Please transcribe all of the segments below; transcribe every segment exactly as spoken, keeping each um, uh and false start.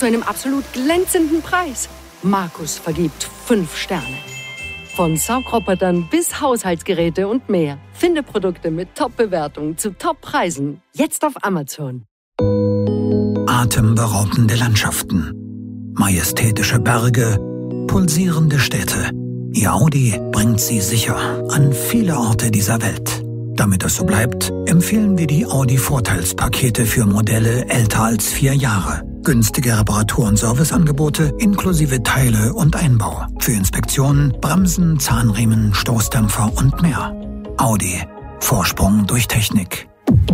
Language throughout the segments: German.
zu einem absolut glänzenden Preis. Markus vergibt fünf Sterne. Von Saugrobotern bis Haushaltsgeräte und mehr. Finde Produkte mit Top-Bewertungen zu Top-Preisen. Jetzt auf Amazon. Atemberaubende Landschaften, majestätische Berge, pulsierende Städte. Ihr Audi bringt Sie sicher an viele Orte dieser Welt. Damit es so bleibt, empfehlen wir die Audi-Vorteilspakete für Modelle älter als vier Jahre. Günstige Reparatur- und Serviceangebote inklusive Teile und Einbau. Für Inspektionen, Bremsen, Zahnriemen, Stoßdämpfer und mehr. Audi. Vorsprung durch Technik.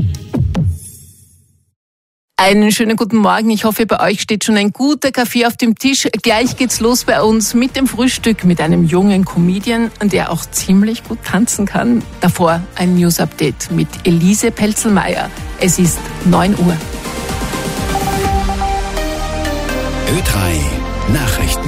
Einen schönen guten Morgen. Ich hoffe, bei euch steht schon ein guter Kaffee auf dem Tisch. Gleich geht's los bei uns mit dem Frühstück mit einem jungen Comedian, der auch ziemlich gut tanzen kann. Davor ein News-Update mit Elise Pelzelmeier. Es ist neun Uhr. Ö drei Nachrichten.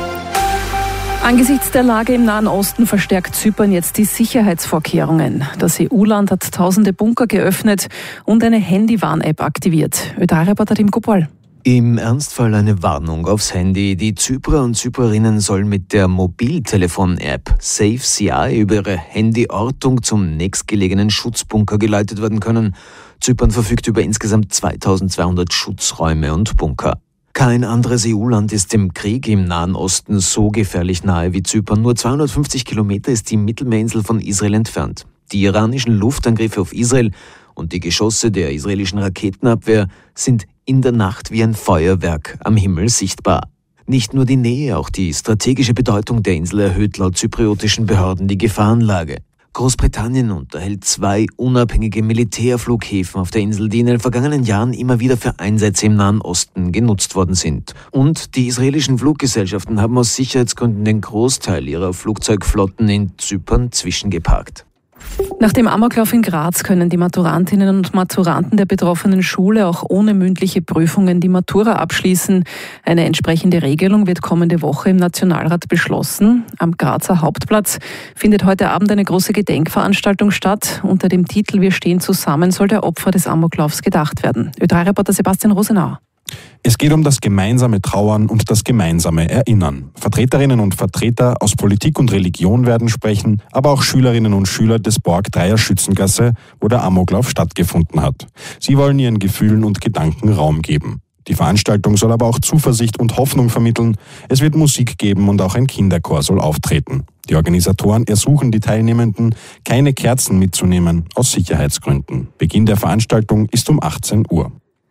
Angesichts der Lage im Nahen Osten verstärkt Zypern jetzt die Sicherheitsvorkehrungen. Das E U-Land hat tausende Bunker geöffnet und eine Handywarn-App aktiviert. Ö drei Reporter Tim Kopol. Im Ernstfall eine Warnung aufs Handy. Die Zyperer und Zyperinnen sollen mit der Mobiltelefon-App Safe C I über ihre Handyortung zum nächstgelegenen Schutzbunker geleitet werden können. Zypern verfügt über insgesamt zweitausendzweihundert Schutzräume und Bunker. Kein anderes E U-Land ist dem Krieg im Nahen Osten so gefährlich nahe wie Zypern. Nur zweihundertfünfzig Kilometer ist die Mittelmeerinsel von Israel entfernt. Die iranischen Luftangriffe auf Israel und die Geschosse der israelischen Raketenabwehr sind in der Nacht wie ein Feuerwerk am Himmel sichtbar. Nicht nur die Nähe, auch die strategische Bedeutung der Insel erhöht laut zypriotischen Behörden die Gefahrenlage. Großbritannien unterhält zwei unabhängige Militärflughäfen auf der Insel, die in den vergangenen Jahren immer wieder für Einsätze im Nahen Osten genutzt worden sind. Und die israelischen Fluggesellschaften haben aus Sicherheitsgründen den Großteil ihrer Flugzeugflotten in Zypern zwischengeparkt. Nach dem Amoklauf in Graz können die Maturantinnen und Maturanten der betroffenen Schule auch ohne mündliche Prüfungen die Matura abschließen. Eine entsprechende Regelung wird kommende Woche im Nationalrat beschlossen. Am Grazer Hauptplatz findet heute Abend eine große Gedenkveranstaltung statt. Unter dem Titel Wir stehen zusammen soll der Opfer des Amoklaufs gedacht werden. Ö drei Reporter Sebastian Rosenauer. Es geht um das gemeinsame Trauern und das gemeinsame Erinnern. Vertreterinnen und Vertreter aus Politik und Religion werden sprechen, aber auch Schülerinnen und Schüler des Borg Dreier Schützengasse, wo der Amoklauf stattgefunden hat. Sie wollen ihren Gefühlen und Gedanken Raum geben. Die Veranstaltung soll aber auch Zuversicht und Hoffnung vermitteln. Es wird Musik geben und auch ein Kinderchor soll auftreten. Die Organisatoren ersuchen die Teilnehmenden, keine Kerzen mitzunehmen, aus Sicherheitsgründen. Beginn der Veranstaltung ist um achtzehn Uhr.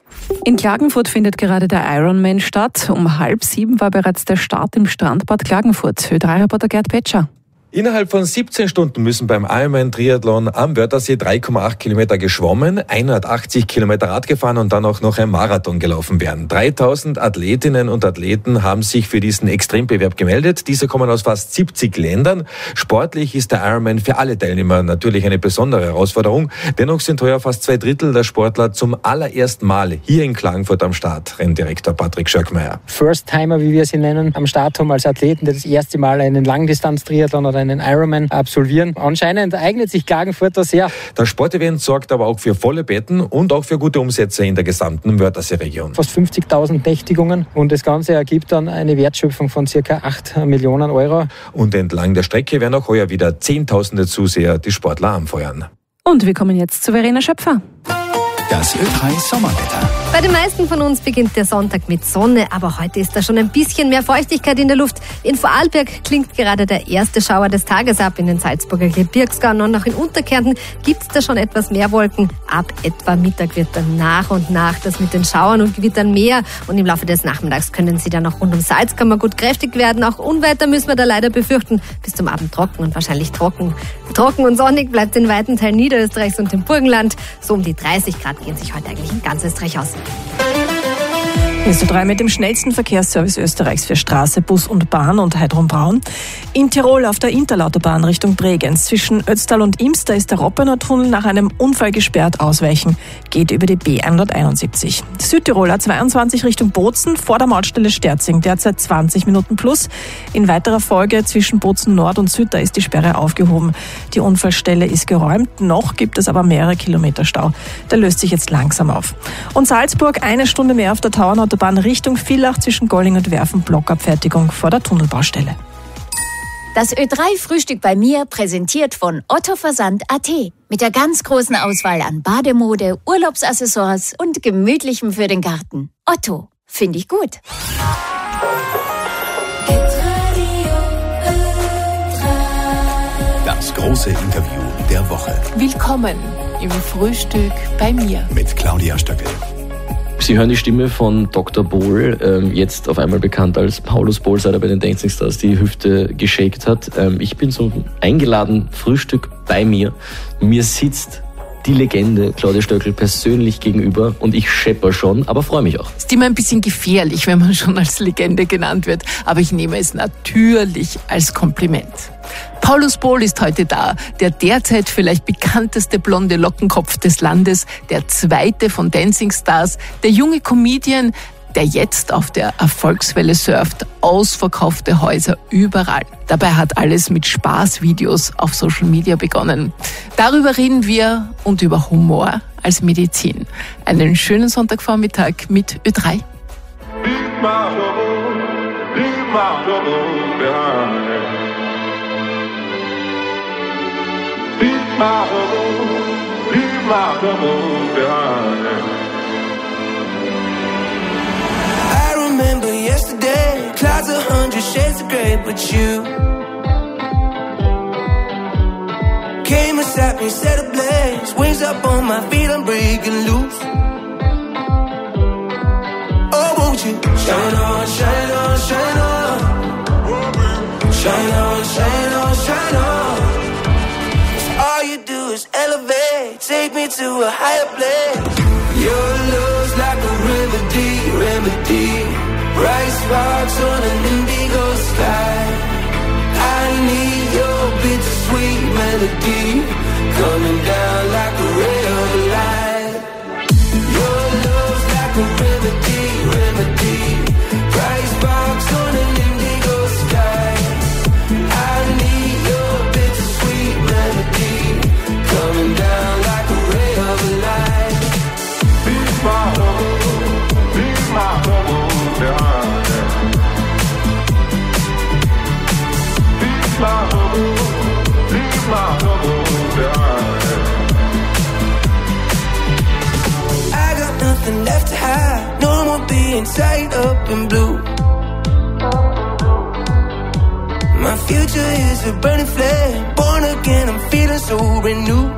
In Klagenfurt findet gerade der Ironman statt. Um halb sieben war bereits der Start im Strandbad Klagenfurt. Ö drei Reporter Gerd Petscher. Innerhalb von siebzehn Stunden müssen beim Ironman-Triathlon am Wörthersee drei Komma acht Kilometer geschwommen, hundertachtzig Kilometer Rad gefahren und dann auch noch ein Marathon gelaufen werden. dreitausend Athletinnen und Athleten haben sich für diesen Extrembewerb gemeldet. Diese kommen aus fast siebzig Ländern. Sportlich ist der Ironman für alle Teilnehmer natürlich eine besondere Herausforderung. Dennoch sind heuer fast zwei Drittel der Sportler zum allerersten Mal hier in Klagenfurt am Start. Renndirektor Patrick Schöckmeier. First-Timer, wie wir sie nennen, am Start haben als Athleten, die das erste Mal einen Langdistanz-Triathlon oder einen Ironman absolvieren. Anscheinend eignet sich Klagenfurt da sehr. Das Sportevent sorgt aber auch für volle Betten und auch für gute Umsätze in der gesamten Wörthersee-Region. Fast fünfzigtausend Nächtigungen und das Ganze ergibt dann eine Wertschöpfung von circa acht Millionen Euro. Und entlang der Strecke werden auch heuer wieder Zehntausende Zuseher die Sportler anfeuern. Und wir kommen jetzt zu Verena Schöpfer. Das Ö drei Sommerwetter. Bei den meisten von uns beginnt der Sonntag mit Sonne, aber heute ist da schon ein bisschen mehr Feuchtigkeit in der Luft. In Vorarlberg klingt gerade der erste Schauer des Tages ab. In den Salzburger Gebirgsgau und auch in Unterkärnten gibt es da schon etwas mehr Wolken. Ab etwa Mittag wird dann nach und nach das mit den Schauern und Gewittern mehr. Und im Laufe des Nachmittags können sie dann auch rund um Salzkammer gut kräftig werden. Auch Unwetter müssen wir da leider befürchten. Bis zum Abend trocken und wahrscheinlich trocken. Trocken und sonnig bleibt in weiten Teilen Niederösterreichs und im Burgenland. So um die dreißig Grad gehen sich heute eigentlich in ganz Österreich aus. Ist Ö drei mit dem schnellsten Verkehrsservice Österreichs für Straße, Bus und Bahn und Heidrun Braun. In Tirol auf der Interlautobahn Richtung Bregenz zwischen Ötztal und Imster ist der Roppener Tunnel nach einem Unfall gesperrt. Ausweichen geht über die B hunderteinundsiebzig. Südtiroler zweiundzwanzig Richtung Bozen vor der Mautstelle Sterzing, derzeit zwanzig Minuten plus. In weiterer Folge zwischen Bozen Nord und Süd, da ist die Sperre aufgehoben. Die Unfallstelle ist geräumt, noch gibt es aber mehrere Kilometer Stau. Der löst sich jetzt langsam auf. Und Salzburg eine Stunde mehr auf der Tauernautobahn Autobahn Richtung Villach zwischen Golling und Werfen Blockabfertigung vor der Tunnelbaustelle. Das Ö drei Frühstück bei mir, präsentiert von Otto Versand Punkt at. Mit der ganz großen Auswahl an Bademode, Urlaubsaccessoires und Gemütlichem für den Garten. Otto, finde ich gut. Das große Interview der Woche. Willkommen im Frühstück bei mir. Mit Claudia Stöckel. Sie hören die Stimme von Doktor Bohl, ähm, jetzt auf einmal bekannt als Paulus Bohl, seit er bei den Dancing Stars die Hüfte geshakt hat. Ähm, ich bin so eingeladen, Frühstück bei mir. Mir sitzt die Legende Claudia Stöckel persönlich gegenüber und ich schepper schon, aber freue mich auch. Ist immer ein bisschen gefährlich, wenn man schon als Legende genannt wird, aber ich nehme es natürlich als Kompliment. Paulus Bohl ist heute da, der derzeit vielleicht bekannteste blonde Lockenkopf des Landes, der zweite von Dancing Stars, der junge Comedian, der jetzt auf der Erfolgswelle surft, ausverkaufte Häuser überall. Dabei hat alles mit Spaßvideos auf Social Media begonnen. Darüber reden wir und über Humor als Medizin. Einen schönen Sonntagvormittag mit Ö drei. I remember yesterday, clouds a hundred shades of grey, but you came and sat me, set ablaze, wings up on my feet, I'm breaking loose. Oh, won't you shine on, shine on, shine on, shine on, shine on, shine on. 'Cause all you do is elevate, take me to a higher place. Your love's like a remedy, remedy. Bright sparks on an indigo sky. I need your bittersweet melody, coming down like a ray of light. Your love's like a remedy, remedy. Bright sparks on an indigo sky. I need your bittersweet melody, coming down like a ray of light. Be my love, be my love, yeah. Be my love, be my love, yeah. I got nothing left to hide, no more being tied up in blue. My future is a burning flame, born again, I'm feeling so renewed.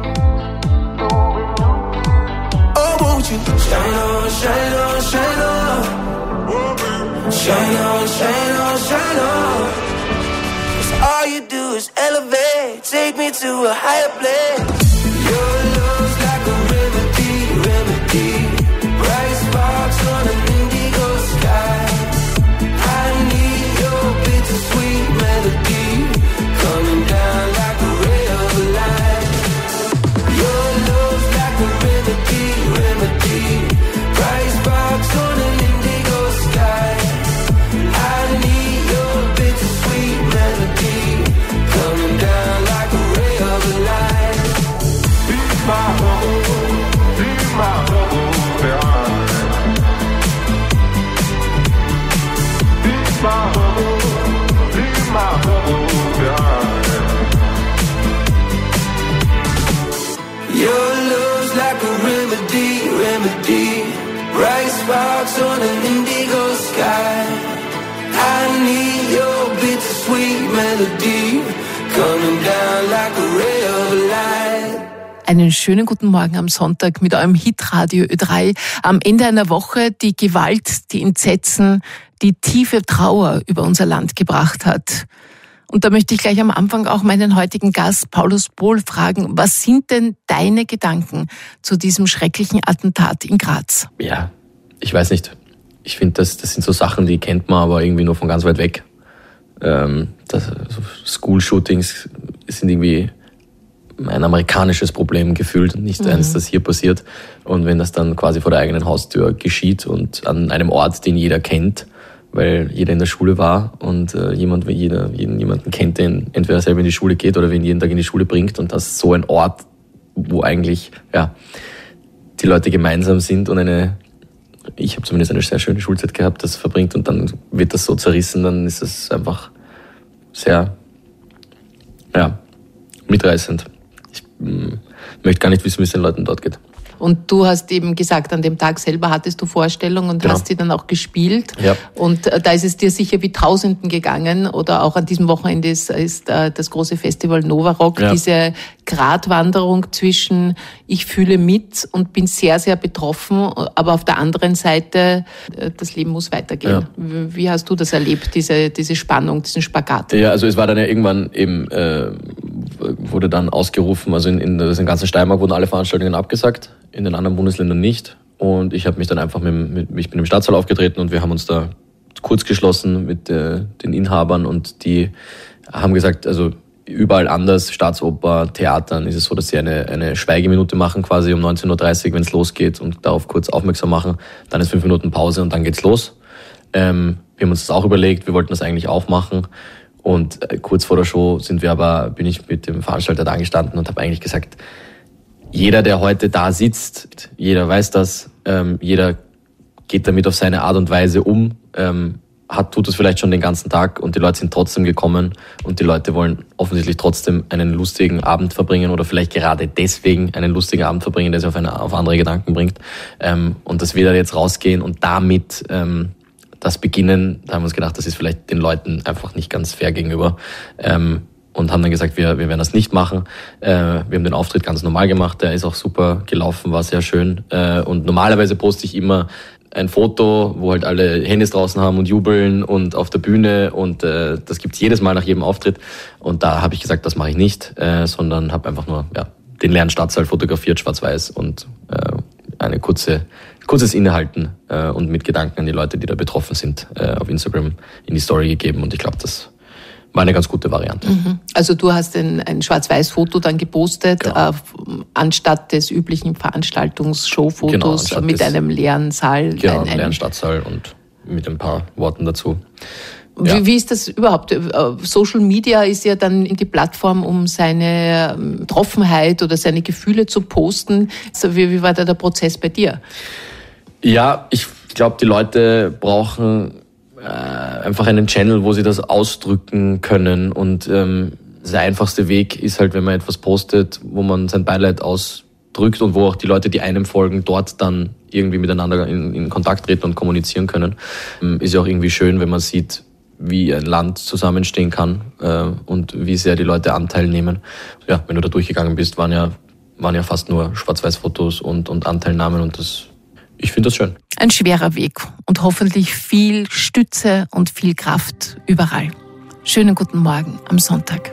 Oh, won't you shine on, shine on, shine on, shine on, shine on, shine on. 'Cause all you do is elevate, take me to a higher place. Your love's like a remedy, remedy. Bright sparks on an indigo sky. I need your bittersweet melody, coming down like a ray of light. Your love's like a remedy, remedy. Bright sparks on an indigo sky. I need your bittersweet melody, coming down like a ray of light. Be my love, be my love, yeah. Be my love, be my love, yeah. Your love's like a remedy, remedy. Bright sparks on an indigo sky. I need your bittersweet melody, coming down like a ray of light. Einen schönen guten Morgen am Sonntag mit eurem Hitradio Ö drei. Am Ende einer Woche, die Gewalt, die Entsetzen, die tiefe Trauer über unser Land gebracht hat. Und da möchte ich gleich am Anfang auch meinen heutigen Gast Paulus Bohl fragen, was sind denn deine Gedanken zu diesem schrecklichen Attentat in Graz? Ja, ich weiß nicht. Ich finde, das, das sind so Sachen, die kennt man aber irgendwie nur von ganz weit weg. Ähm, das, so School-Shootings sind irgendwie ein amerikanisches Problem gefühlt und nicht mhm. eins, das hier passiert. Und wenn das dann quasi vor der eigenen Haustür geschieht und an einem Ort, den jeder kennt, weil jeder in der Schule war und äh, jemand, jeder, jeden, jemanden kennt, den entweder selber in die Schule geht oder wen jeden Tag in die Schule bringt, und das ist so ein Ort, wo eigentlich ja die Leute gemeinsam sind und eine ich habe zumindest eine sehr schöne Schulzeit gehabt, das verbringt und dann wird das so zerrissen, dann ist es einfach sehr, ja, mitreißend. Ich mh, möchte gar nicht wissen, wie es den Leuten dort geht. Und du hast eben gesagt, an dem Tag selber hattest du Vorstellungen und genau. hast sie dann auch gespielt. Ja. Und da ist es dir sicher wie Tausenden gegangen. Oder auch an diesem Wochenende ist, ist äh, das große Festival Nova Rock. Ja. Diese Gratwanderung zwischen ich fühle mit und bin sehr, sehr betroffen, aber auf der anderen Seite, äh, das Leben muss weitergehen. Ja. Wie, wie hast du das erlebt, diese, diese Spannung, diesen Spagat? Ja, also es war dann ja irgendwann eben, äh, wurde dann ausgerufen, also in, in der ganzen Steiermark wurden alle Veranstaltungen abgesagt. In den anderen Bundesländern nicht. Und ich habe mich dann einfach mit, mit, ich bin im Stadtsaal aufgetreten und wir haben uns da kurz geschlossen mit äh, den Inhabern und die haben gesagt, also überall anders, Staatsoper, Theatern, ist es so, dass sie eine, eine Schweigeminute machen quasi um neunzehn Uhr dreißig, wenn es losgeht und darauf kurz aufmerksam machen. Dann ist fünf Minuten Pause und dann geht's los. Ähm, wir haben uns das auch überlegt, wir wollten das eigentlich auch machen. Und äh, kurz vor der Show sind wir aber, bin ich mit dem Veranstalter da gestanden und habe eigentlich gesagt, jeder, der heute da sitzt, jeder weiß das, ähm, jeder geht damit auf seine Art und Weise um, ähm, hat, tut es vielleicht schon den ganzen Tag und die Leute sind trotzdem gekommen und die Leute wollen offensichtlich trotzdem einen lustigen Abend verbringen oder vielleicht gerade deswegen einen lustigen Abend verbringen, der sie auf, eine, auf andere Gedanken bringt. Ähm, und dass wir da jetzt rausgehen und damit ähm, das beginnen, da haben wir uns gedacht, das ist vielleicht den Leuten einfach nicht ganz fair gegenüber. Ähm, Und haben dann gesagt, wir, wir werden das nicht machen. Äh, wir haben den Auftritt ganz normal gemacht, der ist auch super gelaufen, war sehr schön. Äh, und normalerweise poste ich immer ein Foto, wo halt alle Handys draußen haben und jubeln und auf der Bühne und äh, das gibt's jedes Mal nach jedem Auftritt. Und da habe ich gesagt, das mache ich nicht, äh, sondern habe einfach nur ja, den leeren Stadtsaal fotografiert, schwarz-weiß und äh, eine kurze kurzes Innehalten äh, und mit Gedanken an die Leute, die da betroffen sind, äh, auf Instagram in die Story gegeben. Und ich glaube, das war eine ganz gute Variante. Mhm. Also du hast ein, ein Schwarz-Weiß-Foto dann gepostet, genau. äh, anstatt des üblichen Veranstaltungs-Show-Fotos genau, mit einem leeren Saal. Genau, ein, einen leeren Stadtsaal und mit ein paar Worten dazu. Ja. Wie, wie ist das überhaupt? Social Media ist ja dann die Plattform, um seine Betroffenheit oder seine Gefühle zu posten. Also wie, wie war da der Prozess bei dir? Ja, ich glaube, die Leute brauchen einfach einen Channel, wo sie das ausdrücken können und ähm, der einfachste Weg ist halt, wenn man etwas postet, wo man sein Beileid ausdrückt und wo auch die Leute, die einem folgen, dort dann irgendwie miteinander in, in Kontakt treten und kommunizieren können. Ähm, ist ja auch irgendwie schön, wenn man sieht, wie ein Land zusammenstehen kann äh, und wie sehr die Leute Anteil nehmen. Ja, wenn du da durchgegangen bist, waren ja, waren ja fast nur Schwarz-Weiß-Fotos und, und Anteilnahmen und das Ich finde das schön. Ein schwerer Weg und hoffentlich viel Stütze und viel Kraft überall. Schönen guten Morgen am Sonntag.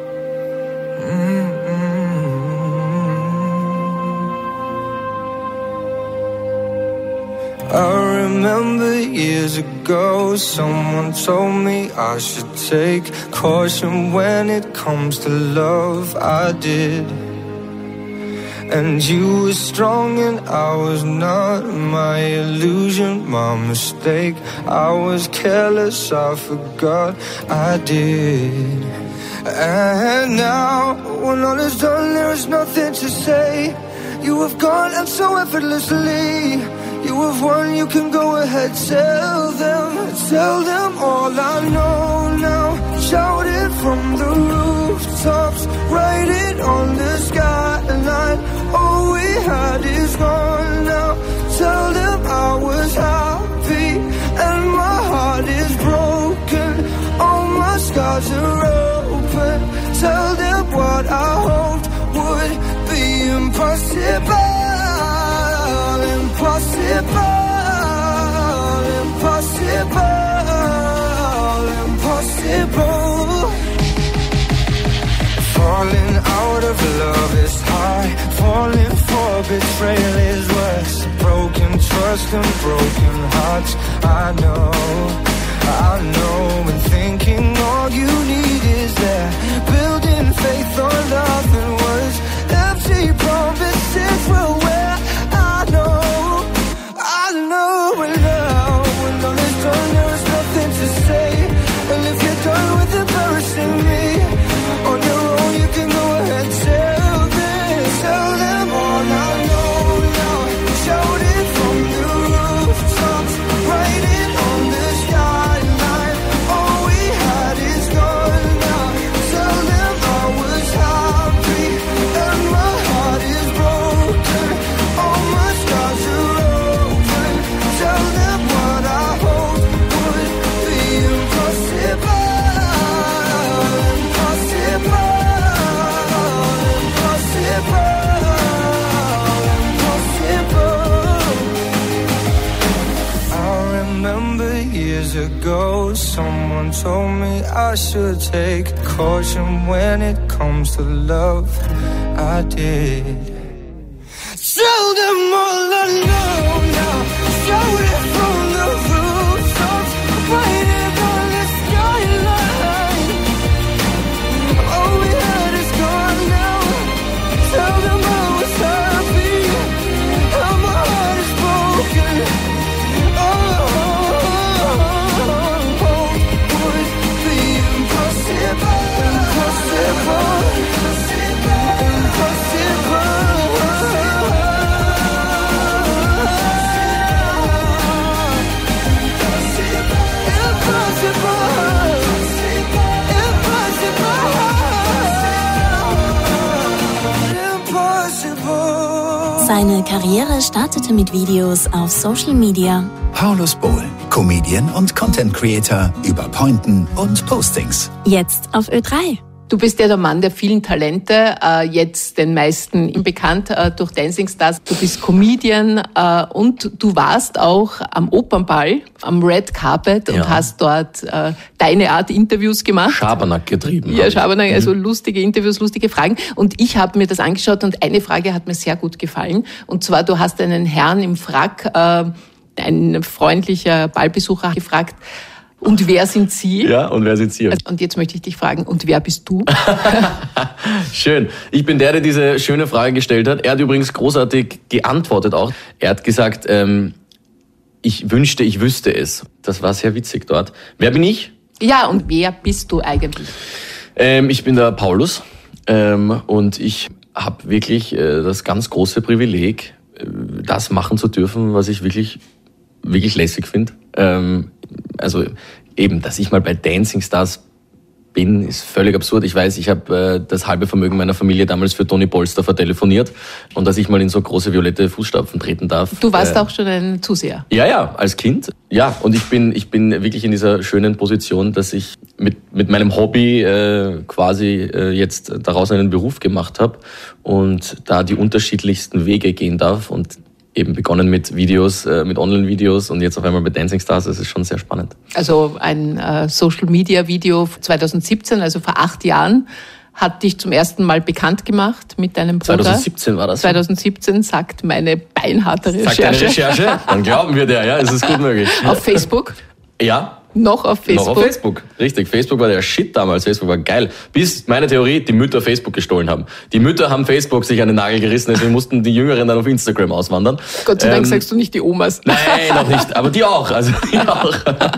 I remember years ago, someone told me I should take caution when it comes to love. I did. And you were strong and I was not. My illusion, my mistake. I was careless, I forgot I did. And now, when all is done, there is nothing to say. You have gone and so effortlessly. You have won, you can go ahead, tell them, tell them all I know now. Shout it from the rooftops, write it on the skyline. All we had is gone now. Tell them I was happy and my heart is broken. All my scars are open. Tell them what I hoped would be impossible. Impossible, impossible, impossible. Falling out of love is hard. Falling for betrayal is worse. Broken trust and broken hearts. I know, I know. And thinking all you need is that. Building faith on nothing was empty promises will wear. I know. I know it now. When all is done, there is nothing to say. And if you're done with embarrassing me, on your own you can go ahead. Tell them, tell them all I know now. Shout it from the roof. years ago, someone told me I should take caution when it comes to love. I did. Tell them all I know now. Shout it from the rooftops, waiting on the skyline. All we had is gone now. Tell them I was happy, and my heart is broken. Oh, would be impossible, impossible, impossible. Seine Karriere startete mit Videos auf Social Media. Paulus Bohl, Comedian und Content Creator über Pointen und Postings. Jetzt auf Ö drei. Du bist ja der Mann der vielen Talente, äh, jetzt den meisten bekannt äh, durch Dancing Stars. Du bist Comedian äh, und du warst auch am Opernball, am Red Carpet und Ja. hast dort äh, deine Art Interviews gemacht. Schabernack getrieben. Ja, hab ich. Schabernack, also Mhm. lustige Interviews, lustige Fragen. Und ich habe mir das angeschaut und eine Frage hat mir sehr gut gefallen. Und zwar, du hast einen Herrn im Frack, äh, ein freundlicher Ballbesucher gefragt, und wer sind Sie? Ja, und wer sind Sie? Und jetzt möchte ich dich fragen, und wer bist du? Schön. Ich bin der, der diese schöne Frage gestellt hat. Er hat übrigens großartig geantwortet auch. Er hat gesagt, ähm, ich wünschte, ich wüsste es. Das war sehr witzig dort. Wer bin ich? Ja, und wer bist du eigentlich? Ähm, ich bin der Paulus ähm, und ich habe wirklich äh, das ganz große Privileg, äh, das machen zu dürfen, was ich wirklich, wirklich lässig finde. Ähm, also eben, dass ich mal bei Dancing Stars bin, ist völlig absurd. Ich weiß, ich habe äh, das halbe Vermögen meiner Familie damals für Toni Polster vertelefoniert und dass ich mal in so große violette Fußstapfen treten darf. Du warst äh, auch schon ein Zuseher. Ja, ja, als Kind. Ja, und ich bin, ich bin wirklich in dieser schönen Position, dass ich mit, mit meinem Hobby äh, quasi äh, jetzt daraus einen Beruf gemacht habe und da die unterschiedlichsten Wege gehen darf und eben begonnen mit Videos, äh, mit Online-Videos und jetzt auf einmal bei Dancing Stars. Das ist schon sehr spannend. Also ein äh, Social-Media-Video zwanzig siebzehn, also vor acht Jahren, hat dich zum ersten Mal bekannt gemacht mit deinem Bruder. zwanzig siebzehn war das. zwanzig siebzehn, sagt meine beinharte Recherche. Sagt deine Recherche? Dann glauben wir der, ja, es ist gut möglich. Auf Facebook? Ja. Noch auf Facebook? Noch auf Facebook, richtig. Facebook war der Shit damals, Facebook war geil. Bis, meine Theorie, die Mütter Facebook gestohlen haben. Die Mütter haben Facebook sich an den Nagel gerissen, deswegen mussten die Jüngeren dann auf Instagram auswandern. Gott sei Dank ähm, sagst du nicht die Omas. Nein, noch nicht, aber die auch. Also die auch.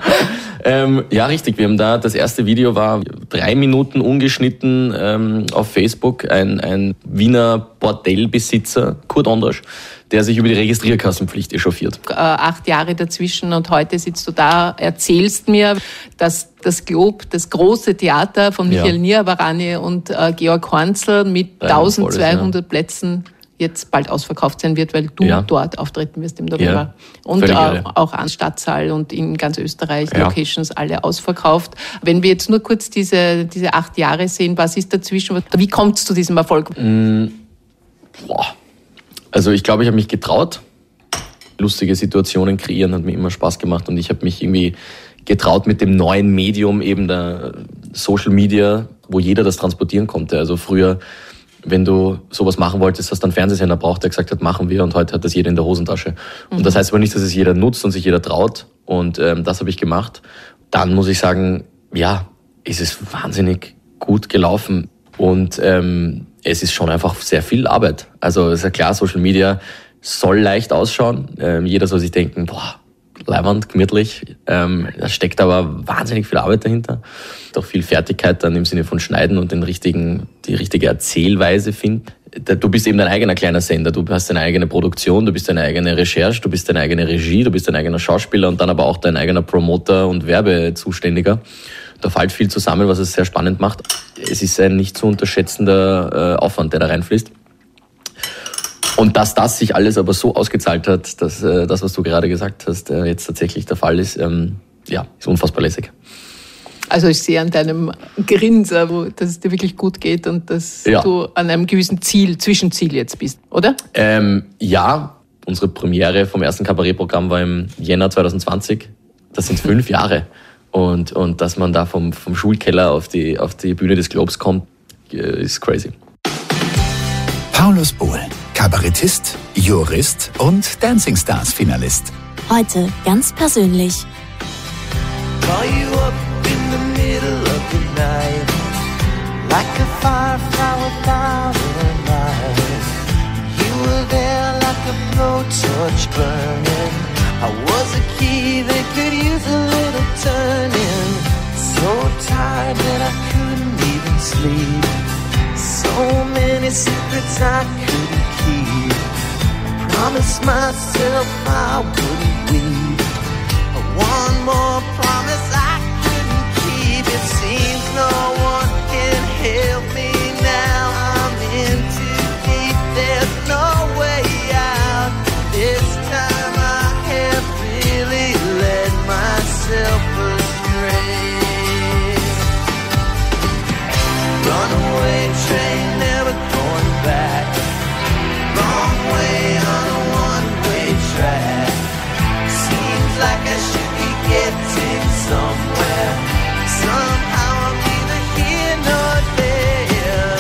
ähm, ja, richtig, wir haben da, das erste Video war drei Minuten ungeschnitten ähm, auf Facebook, ein, ein Wiener Bordellbesitzer, Kurt Ondrasch, der sich über die Registrierkassenpflicht echauffiert. Äh, acht Jahre dazwischen und heute sitzt du da, erzählst mir, dass das Glob, das große Theater von Michael Ja. Niavarani und äh, Georg Hornzl mit eintausendzweihundert Plätzen jetzt bald ausverkauft sein wird, weil du Ja. dort auftreten wirst im November. Ja. Und Völlig äh, irre. auch an Stadtsaal und in ganz Österreich, Ja. Locations alle ausverkauft. Wenn wir jetzt nur kurz diese, diese acht Jahre sehen, was ist dazwischen? Wie kommt es zu diesem Erfolg? Mm, boah. Also ich glaube, ich habe mich getraut. Lustige Situationen kreieren hat mir immer Spaß gemacht und ich habe mich irgendwie getraut mit dem neuen Medium eben der Social Media, wo jeder das transportieren konnte. Also früher, wenn du sowas machen wolltest, hast du einen Fernsehsender braucht, der gesagt hat, machen wir, und heute hat das jeder in der Hosentasche. Mhm. Und das heißt aber nicht, dass es jeder nutzt und sich jeder traut, und ähm, das habe ich gemacht. Dann muss ich sagen, ja, es ist wahnsinnig gut gelaufen und ähm, es ist schon einfach sehr viel Arbeit. Also ist ja klar, Social Media soll leicht ausschauen. Ähm, jeder soll sich denken, boah, leiwand, gemütlich. Ähm, da steckt aber wahnsinnig viel Arbeit dahinter. Auch viel Fertigkeit dann im Sinne von Schneiden und den richtigen, die richtige Erzählweise finden. Du bist eben dein eigener kleiner Sender. Du hast deine eigene Produktion, du bist deine eigene Recherche, du bist deine eigene Regie, du bist dein eigener Schauspieler und dann aber auch dein eigener Promoter und Werbezuständiger. Da fällt viel zusammen, was es sehr spannend macht. Es ist ein nicht zu unterschätzender äh, Aufwand, der da reinfließt. Und dass das sich alles aber so ausgezahlt hat, dass äh, das, was du gerade gesagt hast, äh, jetzt tatsächlich der Fall ist, ähm, ja, ist unfassbar lässig. Also ich sehe an deinem Grinser, wo, dass es dir wirklich gut geht und dass Ja. du an einem gewissen Ziel, Zwischenziel jetzt bist, oder? Ähm, ja, unsere Premiere vom ersten Kabarettprogramm war im Jänner zwanzig zwanzig. Das sind fünf Jahre. Und, und dass man da vom, vom Schulkeller auf die, auf die Bühne des Globes kommt, ist crazy. Paulus Bohl, Kabarettist, Jurist und Dancing Stars Finalist. Heute ganz persönlich. Call you up in the middle of the night, like a firefly without a light. You were there like a blowtorch burning. I was a key that could use a little turning. So tired that I couldn't even sleep. So many secrets I couldn't keep. I promised myself I wouldn't weep. One more promise I couldn't keep. It seems no one can help me now. I'm in too deep, there's no way out. This time I have really led myself astray. Runaway train, never going back. Wrong way on a one-way track. Seems like I should be getting somewhere. Somehow I'm neither here nor there.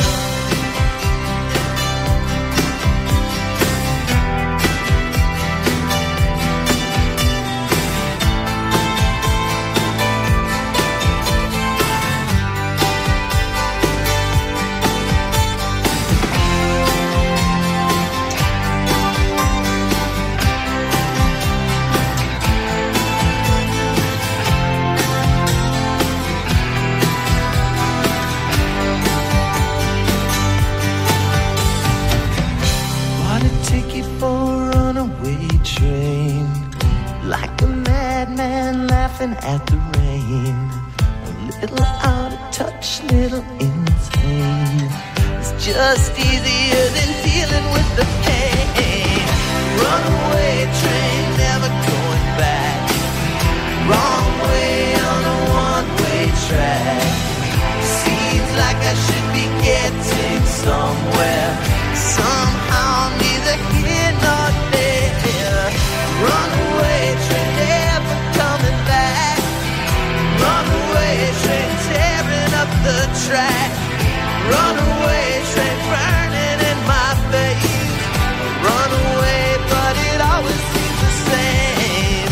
Bought a ticket for a runaway train, like a madman laughing at the rain. A little out of touch, little insane. It's just easier than dealing with the pain. Runaway train, never going back. Wrong way on a one-way track. Seems like I should be getting somewhere. Somehow neither here nor there. Runaway train, never coming back. Runaway train, tearing up the track. Runaway train, burning in my face. Runaway, but it always seems the same.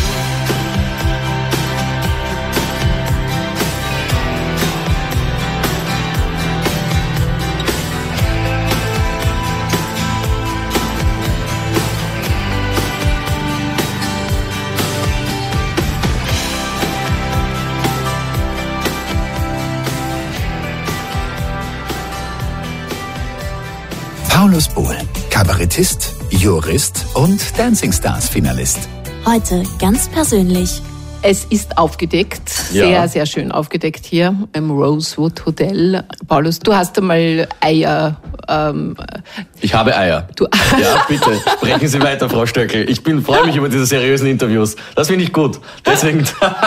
Paulus Bohl, Kabarettist, Jurist und Dancing Stars Finalist. Heute ganz persönlich. Es ist aufgedeckt, Ja. sehr, sehr schön aufgedeckt hier im Rosewood Hotel. Paulus, du hast einmal Eier. Ähm, Ich habe Eier. Du Ja, bitte, sprechen Sie weiter, Frau Stöckl. Ich bin, freue mich über diese seriösen Interviews. Das finde ich gut. Deswegen.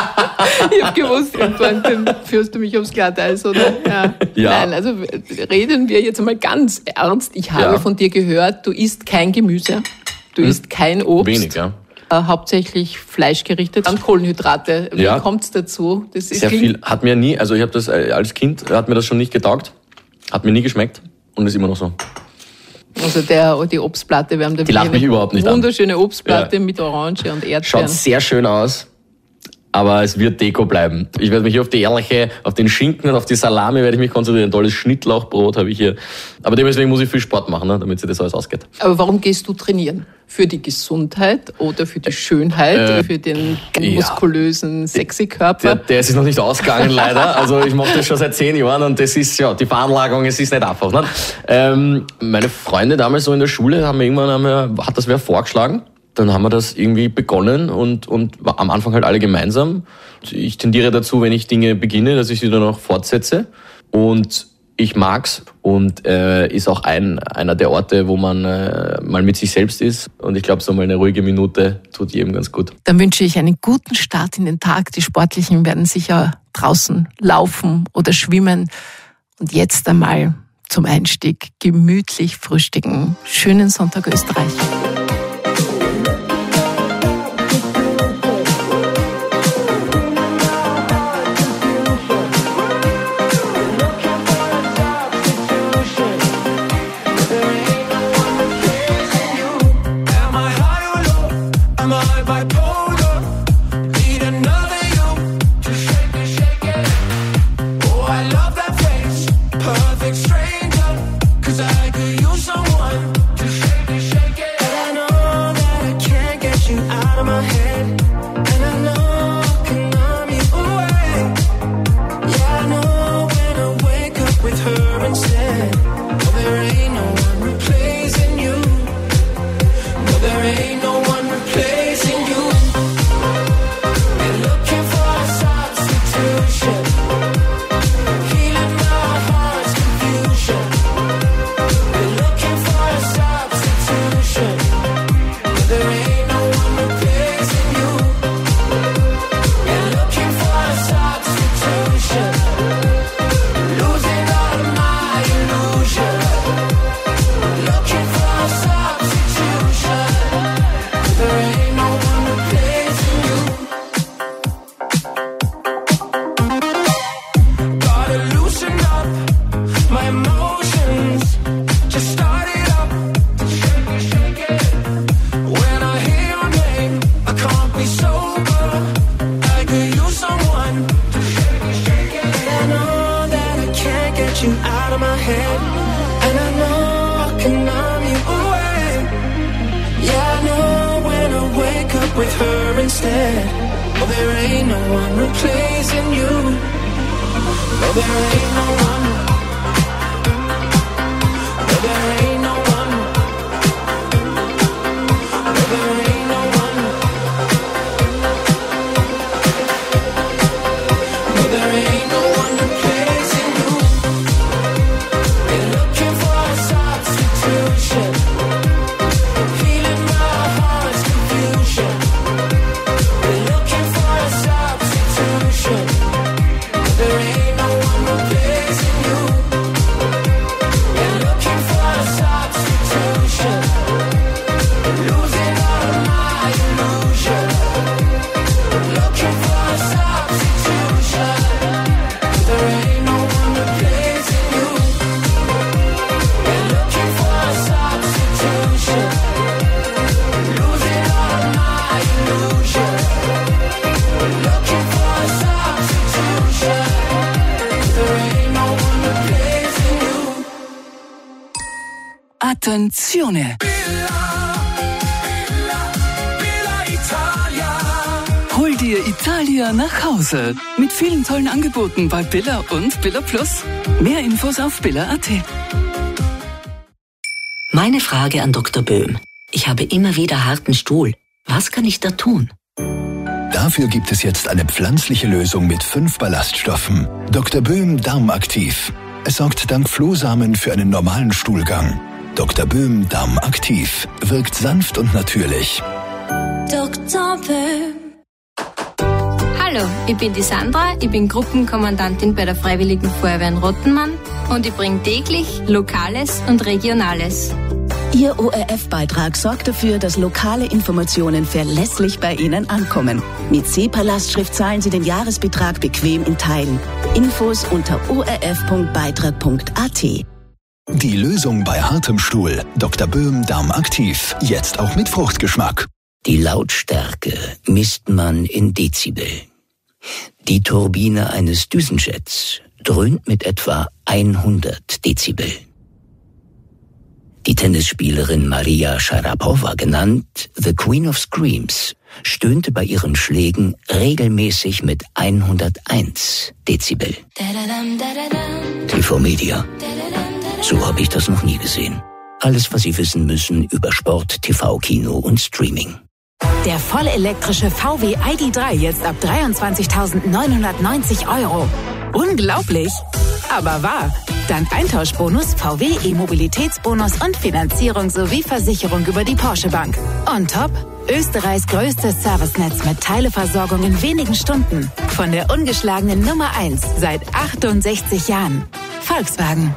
Ich habe gewusst, irgendwann führst du mich aufs Glatteis, oder? Ja. Ja. Nein, also reden wir jetzt mal ganz ernst. Ich habe Ja. von dir gehört, du isst kein Gemüse, du Hm. isst kein Obst. Wenig, ja. Äh, hauptsächlich fleischgerichtet und Kohlenhydrate. Wie Ja. kommt's dazu? Das ist Sehr klingt- viel. Hat mir nie, also ich habe das äh, als Kind, hat mir das schon nicht getaugt. Hat mir nie geschmeckt und ist immer noch so. Also der, die Obstplatte, wir haben da Die lacht eine mich überhaupt nicht an. wunderschöne Obstplatte Ja. mit Orange und Erdbeeren. Schaut sehr schön aus, aber es wird Deko bleiben. Ich werde mich hier auf die ehrliche, auf den Schinken und auf die Salami werde ich mich konzentrieren. Ein tolles Schnittlauchbrot habe ich hier. Aber deswegen muss ich viel Sport machen, ne, damit sich das alles ausgeht. Aber warum gehst du trainieren? Für die Gesundheit oder für die Schönheit, Äh, für den ja. muskulösen, sexy Körper? Der, der ist noch nicht ausgegangen, leider. Also ich mache das schon seit zehn Jahren und das ist, ja, die Veranlagung, es ist nicht einfach. Ne? Ähm, meine Freunde damals so in der Schule haben mir irgendwann, haben mir, hat das wer vorgeschlagen. Dann haben wir das irgendwie begonnen und, und am Anfang halt alle gemeinsam. Ich tendiere dazu, wenn ich Dinge beginne, dass ich sie dann auch fortsetze. Und ich mag's und äh, ist auch ein einer der Orte, wo man äh, mal mit sich selbst ist. Und ich glaube, so mal eine ruhige Minute tut jedem ganz gut. Dann wünsche ich einen guten Start in den Tag. Die Sportlichen werden sicher draußen laufen oder schwimmen. Und jetzt einmal zum Einstieg gemütlich frühstücken. Schönen Sonntag, Österreich. you out of my head. And I know I can numb you away. Yeah, I know when I wake up with her instead. Oh, there ain't no one replacing you. No, there ain't no one. No, there ain't no one. No, there ain't no one. No, there ain't no one replacing you. They're looking for a substitution. Healing my heart's confusion. They're looking for a substitution. There ain't no one replacing you. They're looking for a substitution. Losing all of my illusion. Looking for a substitution. There ain't no one replacing you. They're looking for a substitution. Losing all of my illusion. Looking for a substitution. There ain't no one replacing you. Attenzione! Hol dir Italia nach Hause. Mit vielen tollen Angeboten bei Billa und Billa Plus. Mehr Infos auf billa punkt at. Meine Frage an Doktor Böhm. Ich habe immer wieder harten Stuhl. Was kann ich da tun? Dafür gibt es jetzt eine pflanzliche Lösung mit fünf Ballaststoffen. Doktor Böhm Darmaktiv. Es sorgt dank Flohsamen für einen normalen Stuhlgang. Doktor Böhm Darmaktiv wirkt sanft und natürlich. Doktor Böhm. Hallo, ich bin die Sandra, ich bin Gruppenkommandantin bei der Freiwilligen Feuerwehr in Rottenmann und ich bringe täglich Lokales und Regionales. Ihr O R F-Beitrag sorgt dafür, dass lokale Informationen verlässlich bei Ihnen ankommen. Mit SEPA-Lastschrift zahlen Sie den Jahresbetrag bequem in Teilen. Infos unter o r f punkt beitrag punkt a t. Die Lösung bei hartem Stuhl. Doktor Böhm Darmaktiv. Jetzt auch mit Fruchtgeschmack. Die Lautstärke misst man in Dezibel. Die Turbine eines Düsenjets dröhnt mit etwa hundert Dezibel. Die Tennisspielerin Maria Sharapova, genannt The Queen of Screams, stöhnte bei ihren Schlägen regelmäßig mit hunderteins Dezibel. T V Media. So habe ich das noch nie gesehen. Alles, was Sie wissen müssen über Sport, T V, Kino und Streaming. Der vollelektrische V W I D drei jetzt ab dreiundzwanzigtausendneunhundertneunzig Euro. Unglaublich, aber wahr. Dank Eintauschbonus, V W E-Mobilitätsbonus und Finanzierung sowie Versicherung über die Porsche Bank. On top, Österreichs größtes Servicenetz mit Teileversorgung in wenigen Stunden. Von der ungeschlagenen Nummer eins seit achtundsechzig Jahren. Volkswagen.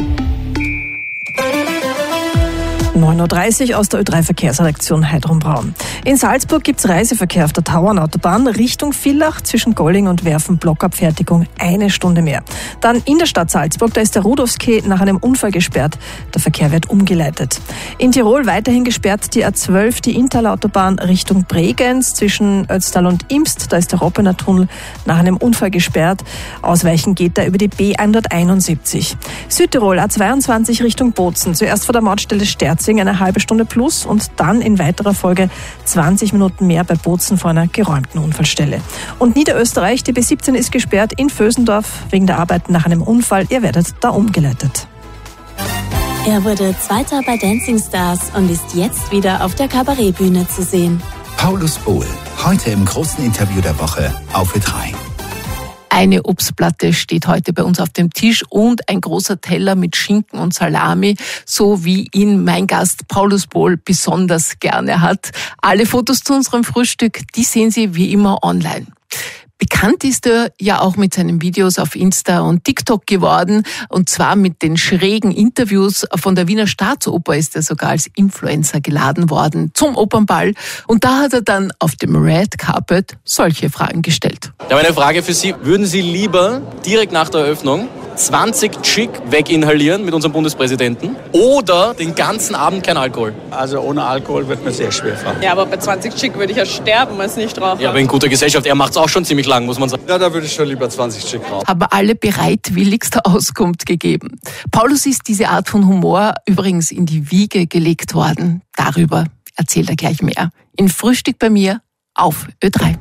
neun Uhr dreißig aus der Ö drei Verkehrsredaktion Heidrun Braun. In Salzburg gibt es Reiseverkehr auf der Tauernautobahn Richtung Villach zwischen Golling und Werfen, Blockabfertigung eine Stunde mehr. Dann in der Stadt Salzburg, da ist der Rudolfskeh nach einem Unfall gesperrt. Der Verkehr wird umgeleitet. In Tirol weiterhin gesperrt die A zwölf, die Interlautobahn Richtung Bregenz zwischen Ötztal und Imst. Da ist der Roppener Tunnel nach einem Unfall gesperrt. Ausweichen geht da über die B hunderteinundsiebzig. Südtirol A zweiundzwanzig Richtung Bozen. Zuerst vor der Mautstelle Sterzing eine halbe Stunde plus und dann in weiterer Folge zwanzig Minuten mehr bei Bozen vor einer geräumten Unfallstelle. Und Niederösterreich, die B siebzehn ist gesperrt in Vösendorf wegen der Arbeiten nach einem Unfall. Ihr werdet da umgeleitet. Er wurde Zweiter bei Dancing Stars und ist jetzt wieder auf der Kabarettbühne zu sehen. Paulus Bohl, heute im großen Interview der Woche auf Ö drei. Eine Obstplatte steht heute bei uns auf dem Tisch und ein großer Teller mit Schinken und Salami, so wie ihn mein Gast Paulus Bohl besonders gerne hat. Alle Fotos zu unserem Frühstück, die sehen Sie wie immer online. Bekannt ist er ja auch mit seinen Videos auf Insta und TikTok geworden, und zwar mit den schrägen Interviews. Von der Wiener Staatsoper ist er sogar als Influencer geladen worden zum Opernball, und da hat er dann auf dem Red Carpet solche Fragen gestellt. Ich habe eine Frage für Sie. Würden Sie lieber direkt nach der Eröffnung zwanzig Chick weginhalieren mit unserem Bundespräsidenten oder den ganzen Abend kein Alkohol? Also ohne Alkohol wird mir sehr schwer fallen. Ja, aber bei zwanzig Chick würde ich ja sterben, als nicht rauchen. Ja, aber in guter Gesellschaft. Er macht es auch schon ziemlich lang, muss man sagen. Ja, da würde ich schon lieber zwanzig Chick rauchen. Aber alle bereitwilligste Auskunft gegeben. Paulus ist diese Art von Humor übrigens in die Wiege gelegt worden. Darüber erzählt er gleich mehr. In Frühstück bei mir auf Ö drei.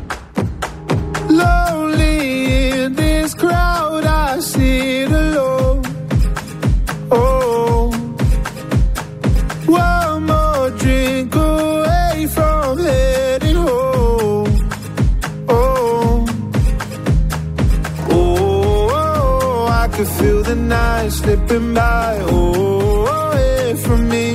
Lonely in this crowd, I sit alone. Oh, one more drink away from heading home. Oh, oh, I can feel the night slipping by. Oh, away from me.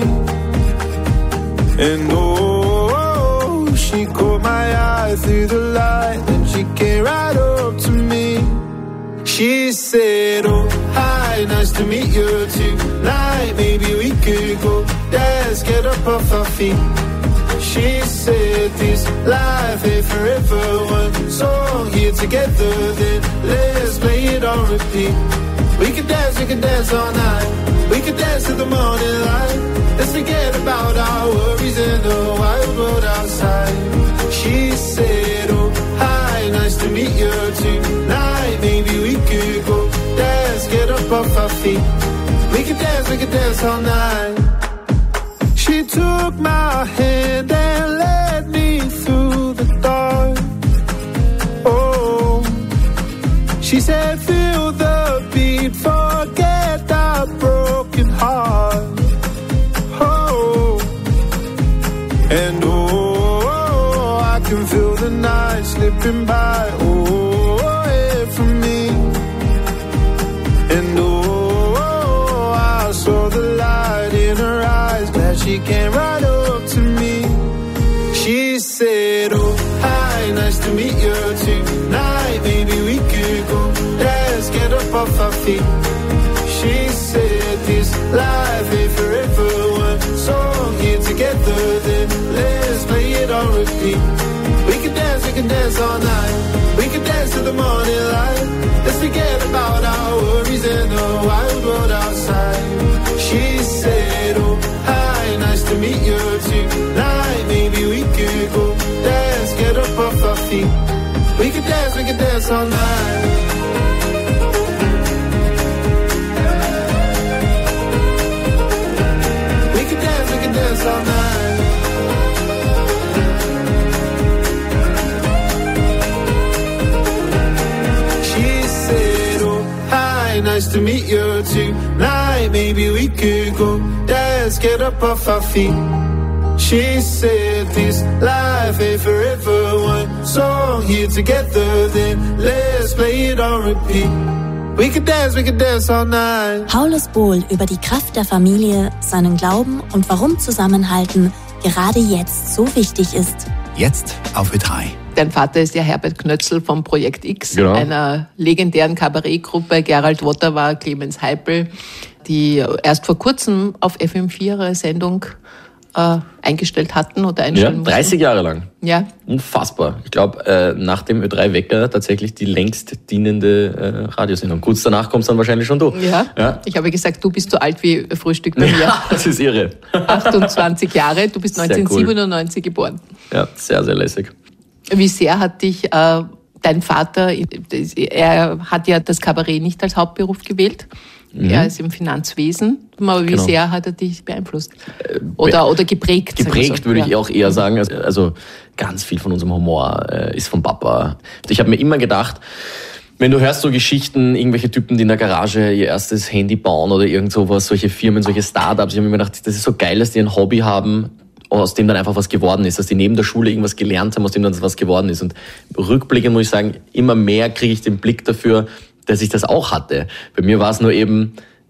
And oh, she caught my eye through the light, and she came right up to me. She said, oh, hi, nice to meet you tonight. Maybe we could go dance, get up off our feet. She said, this life ain't forever. One song here together, then let's play it on repeat. We could dance, we could dance all night. We could dance to the morning light. Let's forget about our worries in the wild world outside. She said, oh, hi, nice to meet you tonight. Maybe we could go dance, get up off our feet. We could dance, we could dance all night. She took my hand and led me through the dark. Oh, she said, feel the beat, forget our broken heart. Oh, and oh, I can feel the night slipping by. Oh, away from me. And oh, I saw the light in her eyes. Glad she came right up to me. She said, oh, hi, nice to meet you tonight. Maybe we could go dance, get up off our feet. She said, this life ain't forever. One song here together, then let's play it on repeat. We can dance, we can dance all night. We can dance to the morning light. Let's forget about our worries in the wild world outside. She said, oh, hi, nice to meet you tonight. Maybe we could go dance, get up off our feet. We can dance, we can dance all night. Dance all night. She said, oh, hi, nice to meet you tonight. Maybe we could go dance, get up off our feet. She said, this life ain't forever. One song here together, then let's play it on repeat. We can dance, we can dance all night. Paulus Bohl über die Kraft der Familie, seinen Glauben und warum Zusammenhalten gerade jetzt so wichtig ist. Jetzt auf Ö drei. Dein Vater ist ja Herbert Knötzl vom Projekt X, genau. einer legendären Kabarettgruppe. Gerald Wotter war Clemens Heipel, die erst vor kurzem auf F M vier eine Sendung äh, eingestellt hatten oder einstellen mussten. Ja, dreißig Jahre lang. Ja. Unfassbar. Ich glaube, äh, nach dem Ö drei Wecker tatsächlich die längst dienende äh, Radiosendung. Kurz danach kommst dann wahrscheinlich schon du. Ja. ja. Ich habe gesagt, du bist so alt wie Frühstück bei mir. Ja, das ist irre. achtundzwanzig Jahre, du bist neunzehnhundertsiebenundneunzig cool. geboren. Ja, sehr, sehr lässig. Wie sehr hat dich äh, dein Vater, er hat ja das Kabarett nicht als Hauptberuf gewählt, mhm. er ist im Finanzwesen, aber wie genau. sehr hat er dich beeinflusst? Oder, oder geprägt? Geprägt so. würde ja. ich auch eher sagen. Also ganz viel von unserem Humor äh, ist vom Papa. Ich habe mir immer gedacht, wenn du hörst so Geschichten, irgendwelche Typen, die in der Garage ihr erstes Handy bauen oder irgend sowas, solche Firmen, solche Startups, ich habe mir gedacht, das ist so geil, dass die ein Hobby haben, aus dem dann einfach was geworden ist, dass die neben der Schule irgendwas gelernt haben, aus dem dann was geworden ist. Und rückblickend muss ich sagen, immer mehr kriege ich den Blick dafür, dass ich das auch hatte. Bei mir war es nur eben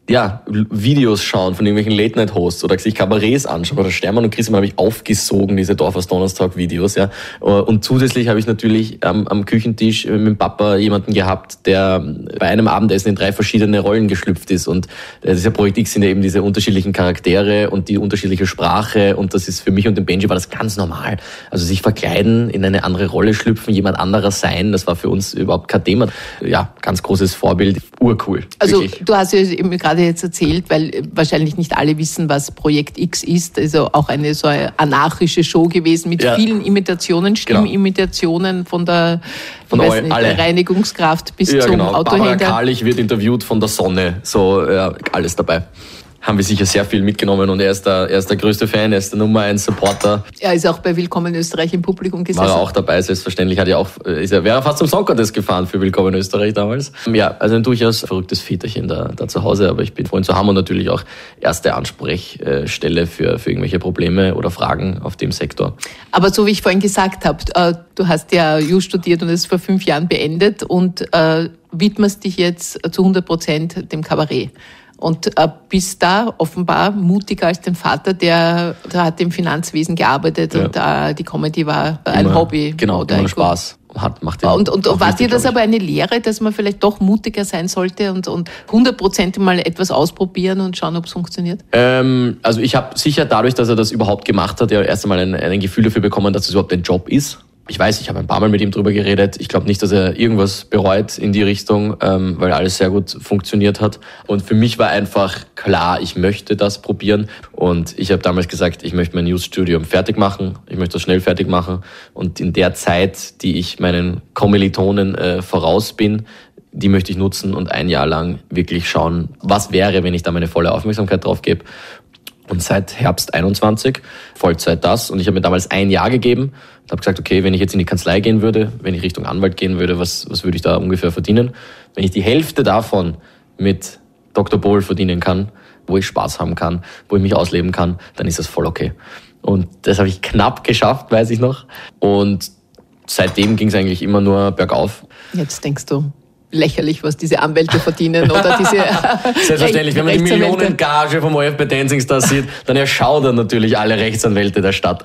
ja, Videos schauen von irgendwelchen Late-Night-Hosts oder sich Kabarets anschauen. Oder Stermann und Christmann habe ich aufgesogen, diese Dorfers Donnerstag-Videos. Ja. Und zusätzlich habe ich natürlich am, am Küchentisch mit dem Papa jemanden gehabt, der bei einem Abendessen in drei verschiedene Rollen geschlüpft ist. Und dieser Projekt X sind ja eben diese unterschiedlichen Charaktere und die unterschiedliche Sprache. Und das ist für mich und den Benji war das ganz normal. Also sich verkleiden, in eine andere Rolle schlüpfen, jemand anderer sein, das war für uns überhaupt kein Thema. Ja, ganz großes Vorbild, urcool. Also wirklich. Du hast ja eben gerade jetzt erzählt, weil wahrscheinlich nicht alle wissen, was Projekt X ist. Also auch eine so eine anarchische Show gewesen mit ja. vielen Imitationen, Stimmimitationen von der von weiß all, nicht, alle. Reinigungskraft bis ja, zum genau. Autohändler. Barbara Karlich wird interviewt von der Sonne, so ja, alles dabei. Haben wir sicher sehr viel mitgenommen und er ist der, er ist der größte Fan, er ist der Nummer eins Supporter. Er ist auch bei Willkommen Österreich im Publikum gesessen. War er auch dabei, selbstverständlich. Hat er auch, ist er, wäre er fast zum Song Contest gefahren für Willkommen Österreich damals. Ja, also ein durchaus verrücktes Väterchen da, da zu Hause, aber ich bin froh, ihn zu haben und natürlich auch erste Ansprechstelle für, für irgendwelche Probleme oder Fragen auf dem Sektor. Aber so wie ich vorhin gesagt habe, du hast ja Jus studiert und es vor fünf Jahren beendet und äh, widmest dich jetzt zu hundert Prozent dem Kabarett. Und äh, bist da offenbar mutiger als dein Vater, der, der hat im Finanzwesen gearbeitet ja. und äh, die Comedy war ein immer, Hobby. Genau, oder immer Spaß. Hat, macht und und, und war dir das aber eine Lehre, dass man vielleicht doch mutiger sein sollte und, und hundert Prozent mal etwas ausprobieren und schauen, ob es funktioniert? Ähm, also ich habe sicher dadurch, dass er das überhaupt gemacht hat, ja erst einmal ein, ein Gefühl dafür bekommen, dass es überhaupt ein Job ist. Ich weiß, ich habe ein paar Mal mit ihm drüber geredet. Ich glaube nicht, dass er irgendwas bereut in die Richtung, ähm, weil alles sehr gut funktioniert hat. Und für mich war einfach klar, ich möchte das probieren. Und ich habe damals gesagt, ich möchte mein News-Studium fertig machen. Ich möchte das schnell fertig machen. Und in der Zeit, die ich meinen Kommilitonen äh, voraus bin, die möchte ich nutzen und ein Jahr lang wirklich schauen, was wäre, wenn ich da meine volle Aufmerksamkeit drauf gebe. Und seit Herbst einundzwanzig Vollzeit das. Und ich habe mir damals ein Jahr gegeben und habe gesagt, okay, wenn ich jetzt in die Kanzlei gehen würde, wenn ich Richtung Anwalt gehen würde, was, was würde ich da ungefähr verdienen? Wenn ich die Hälfte davon mit Doktor Bohl verdienen kann, wo ich Spaß haben kann, wo ich mich ausleben kann, dann ist das voll okay. Und das habe ich knapp geschafft, weiß ich noch. Und seitdem ging es eigentlich immer nur bergauf. Jetzt denkst du... lächerlich, was diese Anwälte verdienen oder diese Selbstverständlich, wenn man die Millionengage vom O R F bei Dancing Stars sieht, dann erschaudern natürlich alle Rechtsanwälte der Stadt.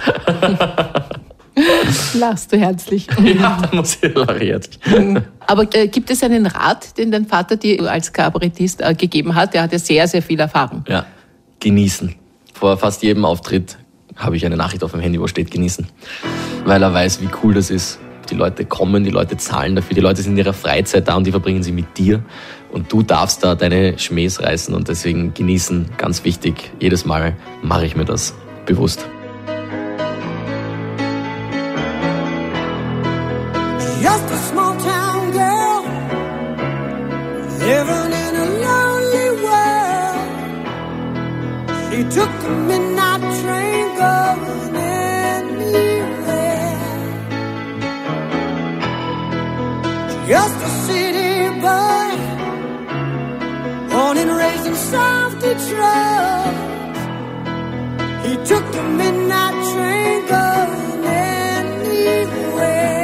Lachst du herzlich. Ja, da muss ich lachen jetzt. Aber äh, gibt es einen Rat, den dein Vater dir als Kabarettist äh, gegeben hat? Der hat ja sehr, sehr viel Erfahrung. Ja, genießen. Vor fast jedem Auftritt habe ich eine Nachricht auf dem Handy, wo steht genießen. Weil er weiß, wie cool das ist. Die Leute kommen, die Leute zahlen dafür, die Leute sind in ihrer Freizeit da und die verbringen sie mit dir. Und du darfst da deine Schmähs reißen und deswegen genießen, ganz wichtig. Jedes Mal mache ich mir das bewusst. Just a small town girl, living in a lonely world. She took the midnight train going anywhere. Just a city boy, born and raised in South Detroit. He took the midnight train going anywhere.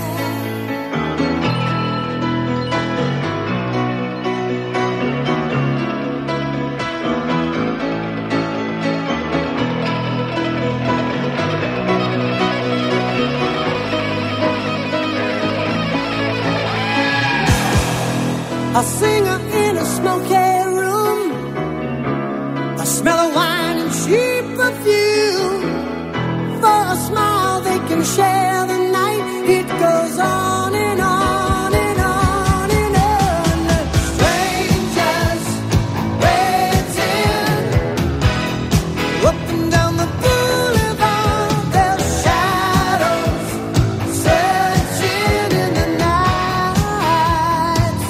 A singer in a smoky room, a smell of wine and cheap perfume. For a smile they can share the night. It goes on and on and on and on. Strangers waiting up and down the boulevard. Their shadows searching in the night.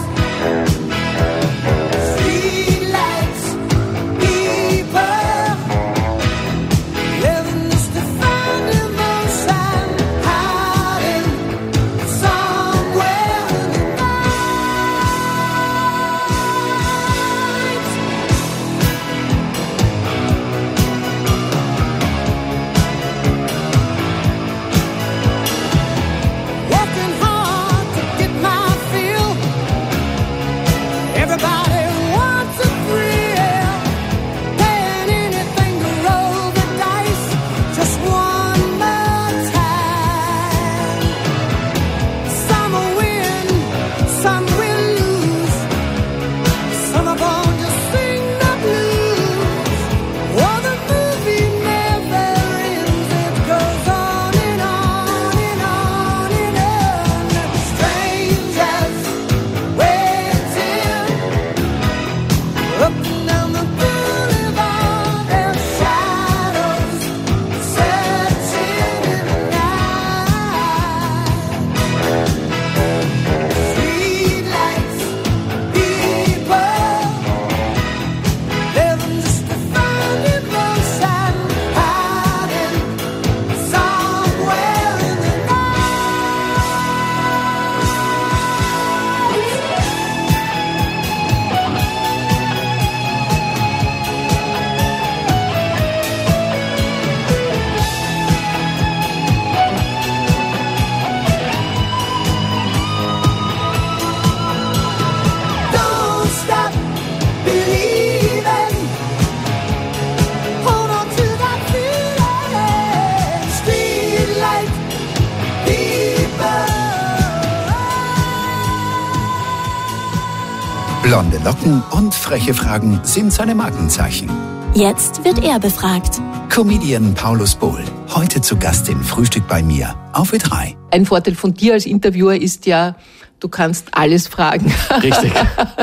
Streetlights, people, living just to find emotion. How Blonde Locken und freche Fragen sind seine Markenzeichen. Jetzt wird er befragt. Comedian Paulus Bohl, heute zu Gast in Frühstück bei mir auf Ö drei. Ein Vorteil von dir als Interviewer ist ja, du kannst alles fragen. Richtig.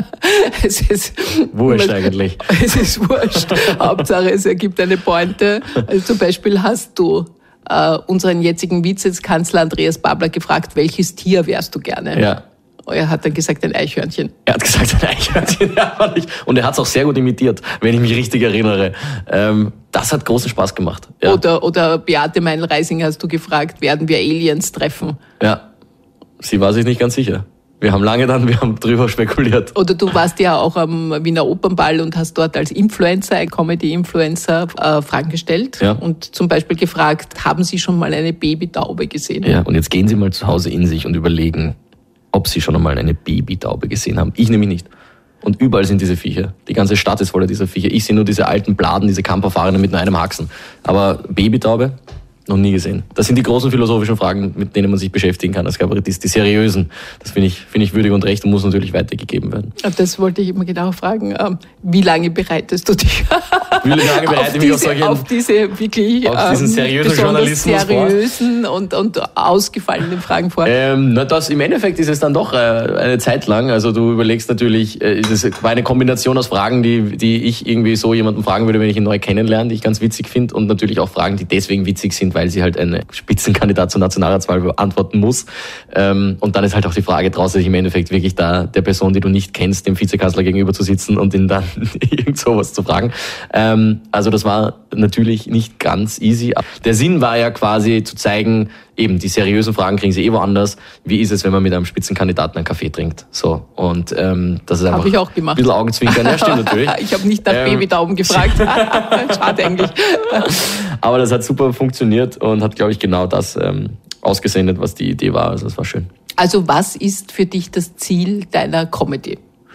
Es ist wurscht eigentlich. Es ist wurscht. Hauptsache, es ergibt eine Pointe. Also zum Beispiel hast du äh, unseren jetzigen Vizekanzler Andreas Babler gefragt, welches Tier wärst du gerne? Ja. Er hat dann gesagt, ein Eichhörnchen. Er hat gesagt, ein Eichhörnchen. Ja, und er hat es auch sehr gut imitiert, wenn ich mich richtig erinnere. Ähm, das hat großen Spaß gemacht. Ja. Oder, oder Beate Meinl-Reisinger hast du gefragt, werden wir Aliens treffen? Ja, sie war sich nicht ganz sicher. Wir haben lange dann, wir haben drüber spekuliert. Oder du warst ja auch am Wiener Opernball und hast dort als Influencer, ein Comedy-Influencer, äh, Fragen gestellt. Ja. Und zum Beispiel gefragt, haben Sie schon mal eine Babytaube gesehen? Ja, und jetzt gehen Sie mal zu Hause in sich und überlegen, ob Sie schon einmal eine Babytaube gesehen haben. Ich nämlich nicht. Und überall sind diese Viecher. Die ganze Stadt ist voller dieser Viecher. Ich sehe nur diese alten Bladen, diese Kampferfahrenden mit nur einem Haxen. Aber Babytaube? Noch nie gesehen. Das sind die großen philosophischen Fragen, mit denen man sich beschäftigen kann als Kabarettist, die seriösen. Das finde ich, finde ich würdig und recht und muss natürlich weitergegeben werden. Das wollte ich immer genau fragen. Wie lange bereitest du dich Wie lange bereite ich mich auf, solche, auf diese wirklich auf diesen seriösen Journalismus seriösen und, und ausgefallenen Fragen vor? Ähm, na, das, im Endeffekt ist es dann doch äh, eine Zeit lang. Also du überlegst natürlich, äh, es war eine Kombination aus Fragen, die, die ich irgendwie so jemanden fragen würde, wenn ich ihn neu kennenlerne, die ich ganz witzig finde, und natürlich auch Fragen, die deswegen witzig sind, weil sie halt eine Spitzenkandidat zur Nationalratswahl beantworten muss. Ähm, und dann ist halt auch die Frage, traust du dich im Endeffekt wirklich da der Person, die du nicht kennst, dem Vizekanzler gegenüber zu sitzen und ihn dann irgend sowas zu fragen. Ähm, also das war natürlich nicht ganz easy. Der Sinn war ja quasi zu zeigen, eben die seriösen Fragen kriegen sie eh woanders. Wie ist es, wenn man mit einem Spitzenkandidaten einen Kaffee trinkt? So, und ähm, das ist einfach hab ich auch gemacht. Ein bisschen Augenzwinkern. Ja, stimmt natürlich. Ich habe nicht nach ähm, Babytauben gefragt. Schade eigentlich. Aber das hat super funktioniert und hat, glaube ich, genau das ähm, ausgesendet, was die Idee war. Also das war schön. Also was ist für dich das Ziel deiner Comedy?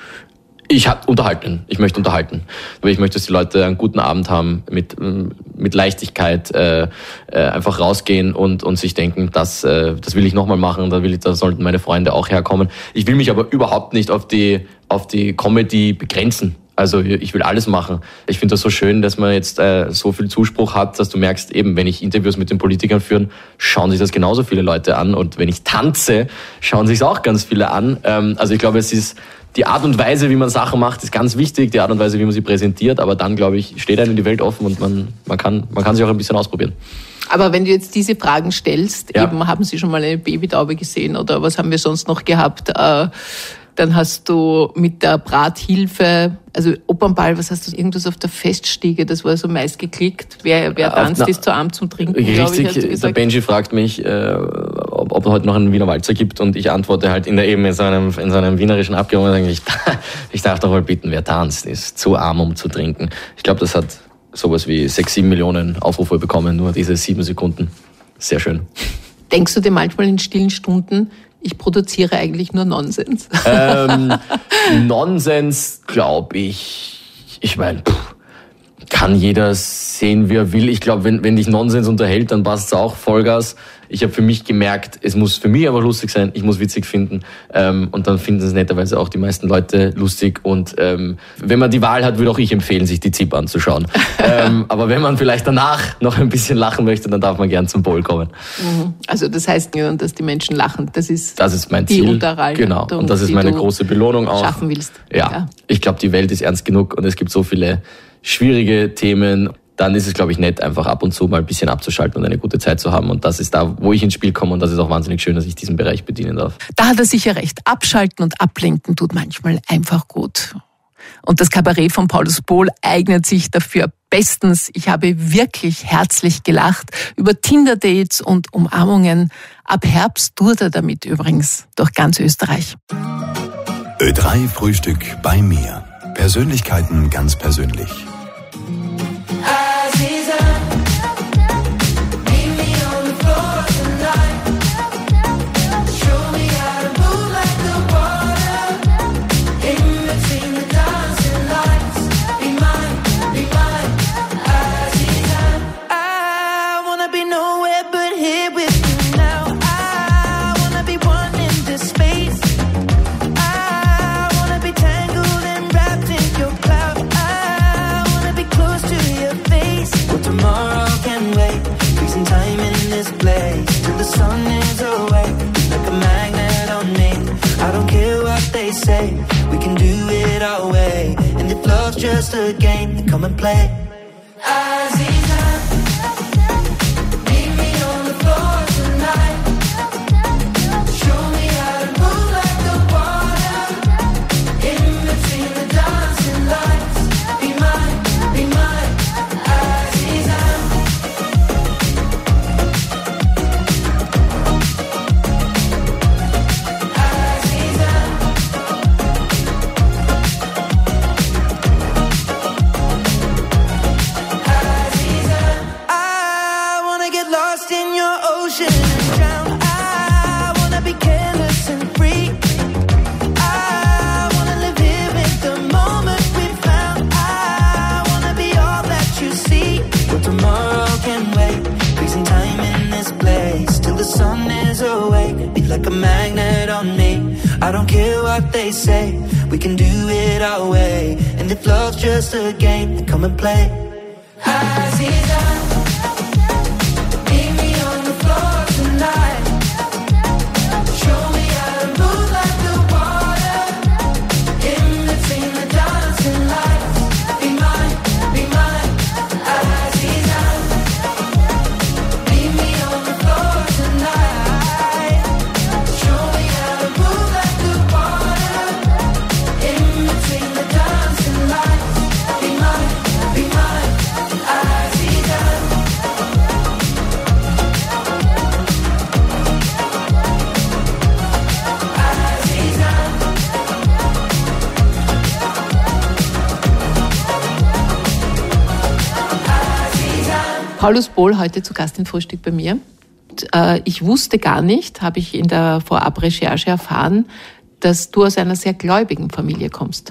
Ich hab unterhalten. Ich möchte unterhalten. Aber ich möchte, dass die Leute einen guten Abend haben, mit mit Leichtigkeit äh, äh, einfach rausgehen und und sich denken, das äh, das will ich nochmal machen, da will ich, da sollten meine Freunde auch herkommen. Ich will mich aber überhaupt nicht auf die auf die Comedy begrenzen. Also ich will alles machen. Ich finde das so schön, dass man jetzt äh, so viel Zuspruch hat, dass du merkst, eben wenn ich Interviews mit den Politikern führe, schauen sich das genauso viele Leute an. Und wenn ich tanze, schauen sich es auch ganz viele an. Ähm, also ich glaube, es ist die Art und Weise, wie man Sachen macht, ist ganz wichtig. Die Art und Weise, wie man sie präsentiert. Aber dann, glaube ich, steht einem die Welt offen und man, man, kann, man kann sich auch ein bisschen ausprobieren. Aber wenn du jetzt diese Fragen stellst, ja. eben haben Sie schon mal eine Babytaube gesehen oder was haben wir sonst noch gehabt? Äh, dann hast du mit der Brathilfe, also Opernball, was hast du, irgendwas auf der Feststiege, das war so meist geklickt. Wer, wer tanzt, na, ist zu arm zum Trinken, glaube ich, hast du gesagt. Der Benji fragt mich, äh, ob, ob es heute noch einen Wiener Walzer gibt und ich antworte halt in der eben in so einem, in so einem wienerischen Abgeordneten, ich, ich darf doch mal bitten, wer tanzt, ist zu arm, um zu trinken. Ich glaube, das hat sowas wie sechs, sieben Millionen Aufrufe bekommen, nur diese sieben Sekunden. Sehr schön. Denkst du dir manchmal in stillen Stunden, ich produziere eigentlich nur Nonsens? Ähm, Nonsens, glaube ich. Ich meine, kann jeder sehen, wie er will. Ich glaube, wenn, wenn dich Nonsens unterhält, dann passt es auch Vollgas. Ich habe für mich gemerkt, es muss für mich einfach lustig sein, ich muss witzig finden. Ähm, und dann finden es netterweise auch die meisten Leute lustig. Und ähm, wenn man die Wahl hat, würde auch ich empfehlen, sich die Z I P anzuschauen. ähm, aber wenn man vielleicht danach noch ein bisschen lachen möchte, dann darf man gern zum Bowl kommen. Also das heißt, dass die Menschen lachen, das ist, das ist mein die Ziel. Unterhaltung, genau. Und das ist meine große Belohnung auch. Schaffen willst. Ja. ja. Ich glaube, die Welt ist ernst genug und es gibt so viele schwierige Themen. Dann ist es, glaube ich, nett, einfach ab und zu mal ein bisschen abzuschalten und eine gute Zeit zu haben. Und das ist da, wo ich ins Spiel komme. Und das ist auch wahnsinnig schön, dass ich diesen Bereich bedienen darf. Da hat er sicher recht. Abschalten und ablenken tut manchmal einfach gut. Und das Kabarett von Paulus Bohl eignet sich dafür bestens. Ich habe wirklich herzlich gelacht über Tinder-Dates und Umarmungen. Ab Herbst tourt er damit übrigens durch ganz Österreich. Ö drei Frühstück bei mir. Persönlichkeiten ganz persönlich. Tangled say. We can do it our way. And if love's just a game, then come and play. Aziza, meet me on the floor tonight. Show me how to move like the water. In between the dancing lights. Be mine, be mine, Aziza. Like a magnet on me. I don't care what they say. We can do it our way. And if love's just a game, then come and play. Aziza, meet me on the floor tonight. Show me how to move like the water. In between the dancing lights. Be mine, be mine, Aziza. Meet me on the floor tonight. Paulus Bol heute zu Gast im Frühstück bei mir. Und, äh, ich wusste gar nicht, habe ich in der Vorabrecherche erfahren, dass du aus einer sehr gläubigen Familie kommst.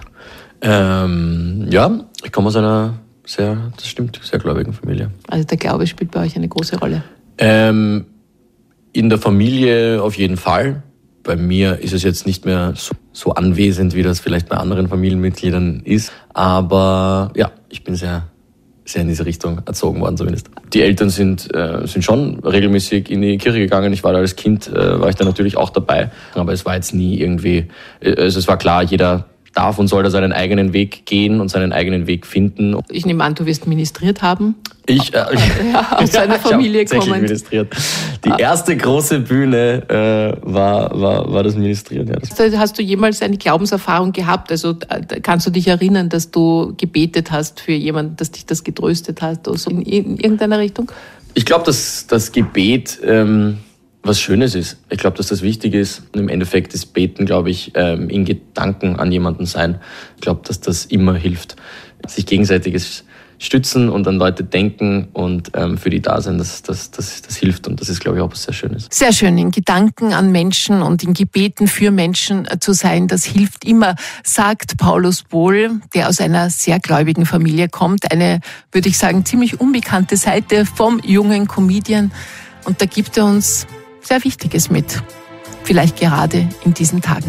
Ähm, ja, ich komme aus einer sehr, das stimmt, sehr gläubigen Familie. Also der Glaube spielt bei euch eine große Rolle. Ähm, in der Familie auf jeden Fall. Bei mir ist es jetzt nicht mehr so, so anwesend, wie das vielleicht bei anderen Familienmitgliedern ist. Aber ja, ich bin sehr sehr in diese Richtung erzogen worden zumindest. Die Eltern sind äh, sind schon regelmäßig in die Kirche gegangen. Ich war da als Kind, äh, war ich da natürlich auch dabei. Aber es war jetzt nie irgendwie, äh, also es war klar, jeder darf und soll da seinen eigenen Weg gehen und seinen eigenen Weg finden. Ich nehme an, du wirst ministriert haben. Ich, äh, ja, aus einer Familie kommend. Ministriert. Die erste große Bühne äh, war, war, war das Ministrieren. Ja, das hast du jemals eine Glaubenserfahrung gehabt? Also kannst du dich erinnern, dass du gebetet hast für jemanden, dass dich das getröstet hat oder so in, in irgendeiner Richtung? Ich glaube, dass das Gebet ähm, was Schönes ist. Ich glaube, dass das wichtig ist. Im Endeffekt ist Beten, glaube ich, ähm, in Gedanken an jemanden sein. Ich glaube, dass das immer hilft. Sich gegenseitiges stützen und an Leute denken und ähm, für die da sein, das, das, das, das hilft. Und das ist, glaube ich, auch was sehr Schönes. Sehr schön, in Gedanken an Menschen und in Gebeten für Menschen zu sein, das hilft immer, sagt Paulus Bol, der aus einer sehr gläubigen Familie kommt. Eine, würde ich sagen, ziemlich unbekannte Seite vom jungen Comedian. Und da gibt er uns sehr Wichtiges mit. Vielleicht gerade in diesen Tagen.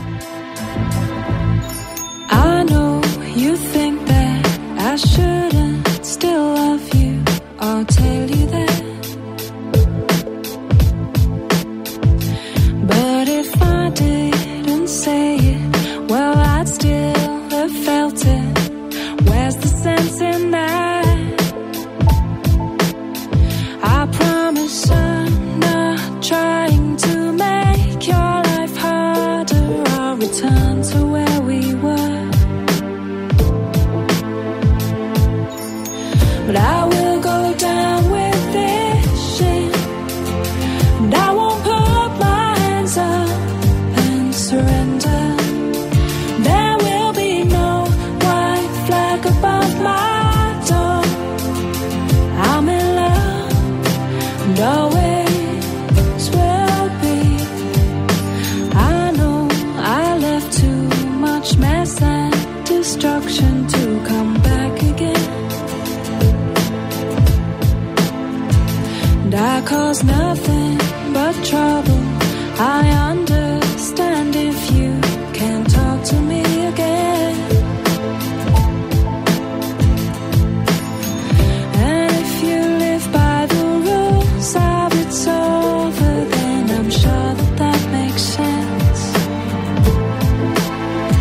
I know you think that I shouldn't still love you. I'll tell you that. But if I didn't say it, well, I'd still have felt it. Where's the sense in that? I promise I'm not trying to make your life harder. I'll return to where we were. But I will go down with this shit, and I won't put my hands up and surrender. There will be no white flag above my door. I'm in love and always will be. I know I left too much mess and destruction to come back again. And I cause nothing but trouble. I understand if you can't talk to me again. And if you live by the rules of it's over, then I'm sure that that makes sense.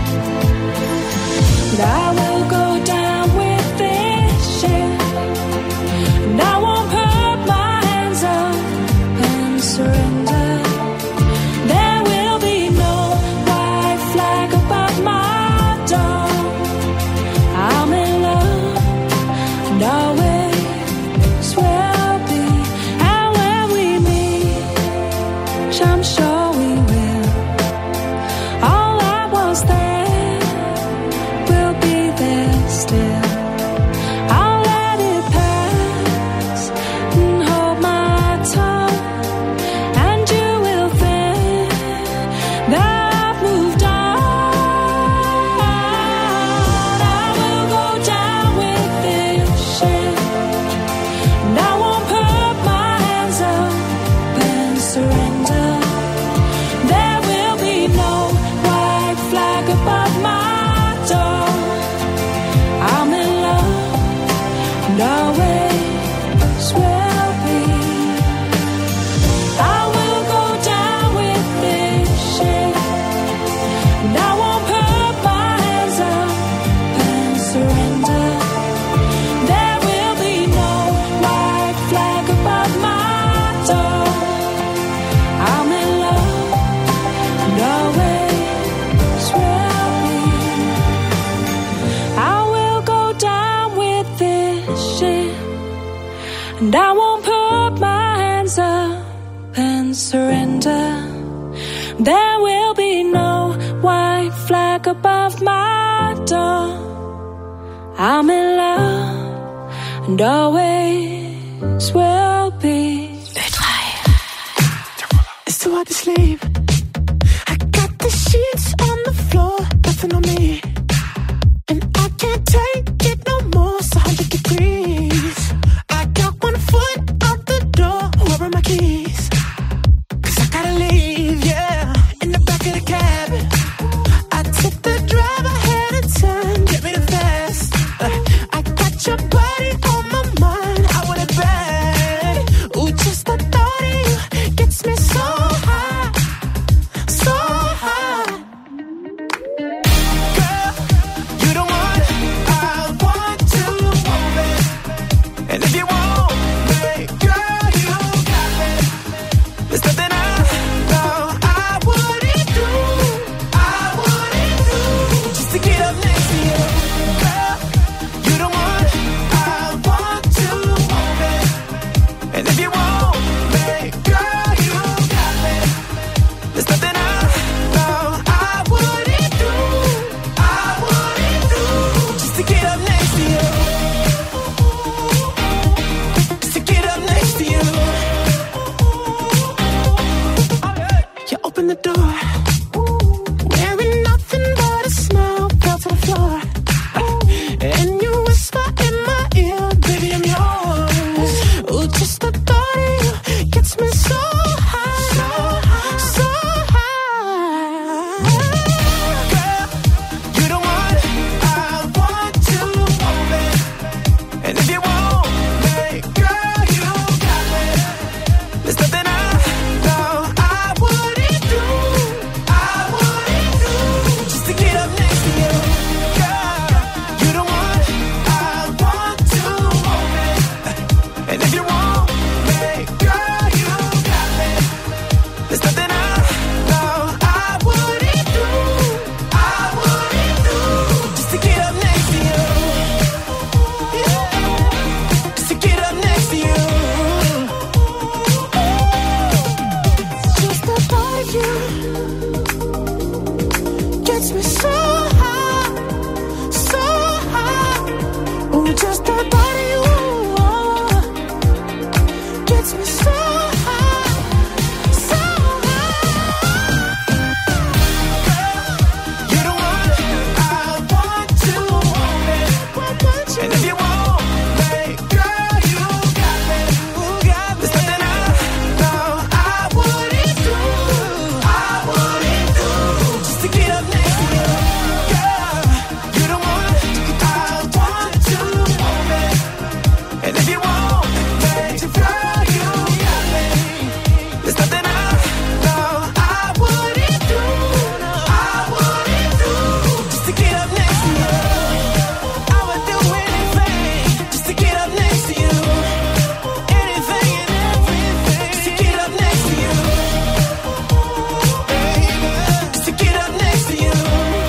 and I won't put my hands up and surrender. There will be no white flag above my door. I'm in love and always will be. It's too hard to sleep. I got the sheets on the floor, nothing on me. And I can't take it no more, it's one hundred degrees. I got one foot out the door, where are my keys? Cause I gotta leave, yeah, in the back of the cab. I took the drive, I had a turn, get me the fast. uh, I got your body on my mind, I want it bad. Ooh, just the thought of you gets me so high, so high. Girl, you the one I want to move it. And if you want me, girl, you got me. There's nothing I know I wouldn't do, I wouldn't do, just to get up next to you. Girl, you the one I want to move it. And if you want me, girl, you got me. There's nothing I know I wouldn't do, I wouldn't do, just to get up next to you. Just to get up next to you. You open the door, wearing nothing but a smile, fell to the floor. And you whisper in my ear, baby, I'm yours. Ooh, just the thought of you gets me so high, so high, so high. Girl, you the one I want to move it. And if you want me, girl, you got me. There's nothing I know I wouldn't do, I wouldn't do, just to get up next to you. Girl, you the one I want to move it. And if you want me, girl, you got me. There's nothing I know I wouldn't do, I wouldn't do, just to get up next to you. Yeah, just to get up next to you. Just the thought of you gets me so high, so high. Ooh, just the thought of you gets me so high, so high. Girl, you're the one I want to move it. And if you want me, girl, you got me. There's nothing I know I wouldn't do, I wouldn't do, just to get up next to you. Girl, you're the one I want to move it. And if you want me, girl, you got me. There's nothing I know I wouldn't do, I wouldn't do, just to get up next to you. I would do anything just to get up next to you. Anything and everything just to get up next to you. Baby, just to get up next to you.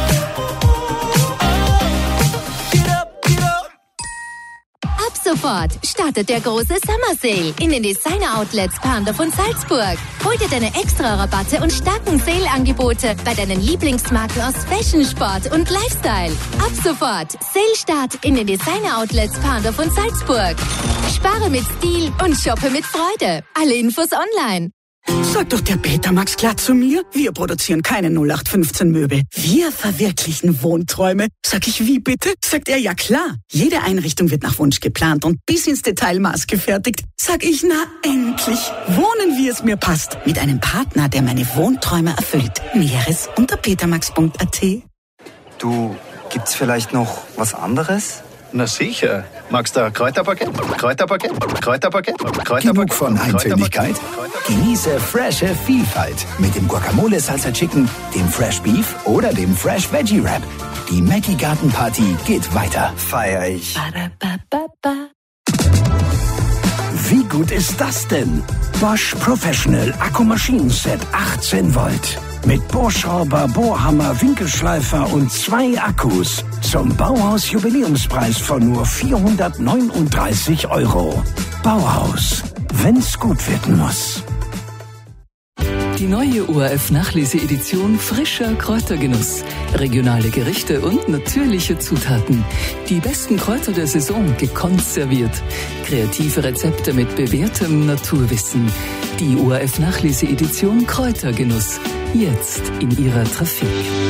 Get up, get up. Ab sofort startet der große Summer Sale in den Designer Outlets Pandorf und Salzburg. Hol dir deine extra Rabatte und starken Sale-Angebote bei deinen Lieblingsmarken aus Fashion, Sport und Lifestyle. Ab sofort Sale-Start in den Designer Outlets Pandorf und Salzburg. Spare mit Stil und shoppe mit Freude. Alle Infos online. Sagt doch der Betamax glatt zu mir, wir produzieren keine null acht fünfzehn Möbel. Wir verwirklichen Wohnträume. Sag ich, wie bitte? Sagt er, ja klar. Jede Einrichtung wird nach Wunsch geplant und bis ins Detailmaß gefertigt. Sag ich, na endlich. Wohnen, wie es mir passt. Mit einem Partner, der meine Wohnträume erfüllt. Näheres unter betamax punkt a t. Du, gibt's vielleicht noch was anderes? Na sicher. Magst du ein Kräuterpaket? Kräuterpaket? Kräuterpaket? Kräuterpaket? Genug von Eintödigkeit? Genieße frische Vielfalt mit dem Guacamole Salsa Chicken, dem Fresh Beef oder dem Fresh Veggie Wrap. Die Mackie Garten Party geht weiter. Feier ich. Wie gut ist das denn? Bosch Professional Akkumaschinenset achtzehn Volt. Mit Bohrschrauber, Bohrhammer, Winkelschleifer und zwei Akkus. Zum Bauhaus-Jubiläumspreis von nur vierhundertneununddreißig Euro. Bauhaus. Wenn's gut werden muss. Die neue O R F-Nachlese-Edition Frischer Kräutergenuss. Regionale Gerichte und natürliche Zutaten. Die besten Kräuter der Saison gekonnt serviert. Kreative Rezepte mit bewährtem Naturwissen. Die O R F-Nachlese-Edition Kräutergenuss. Jetzt in Ihrer Trafik.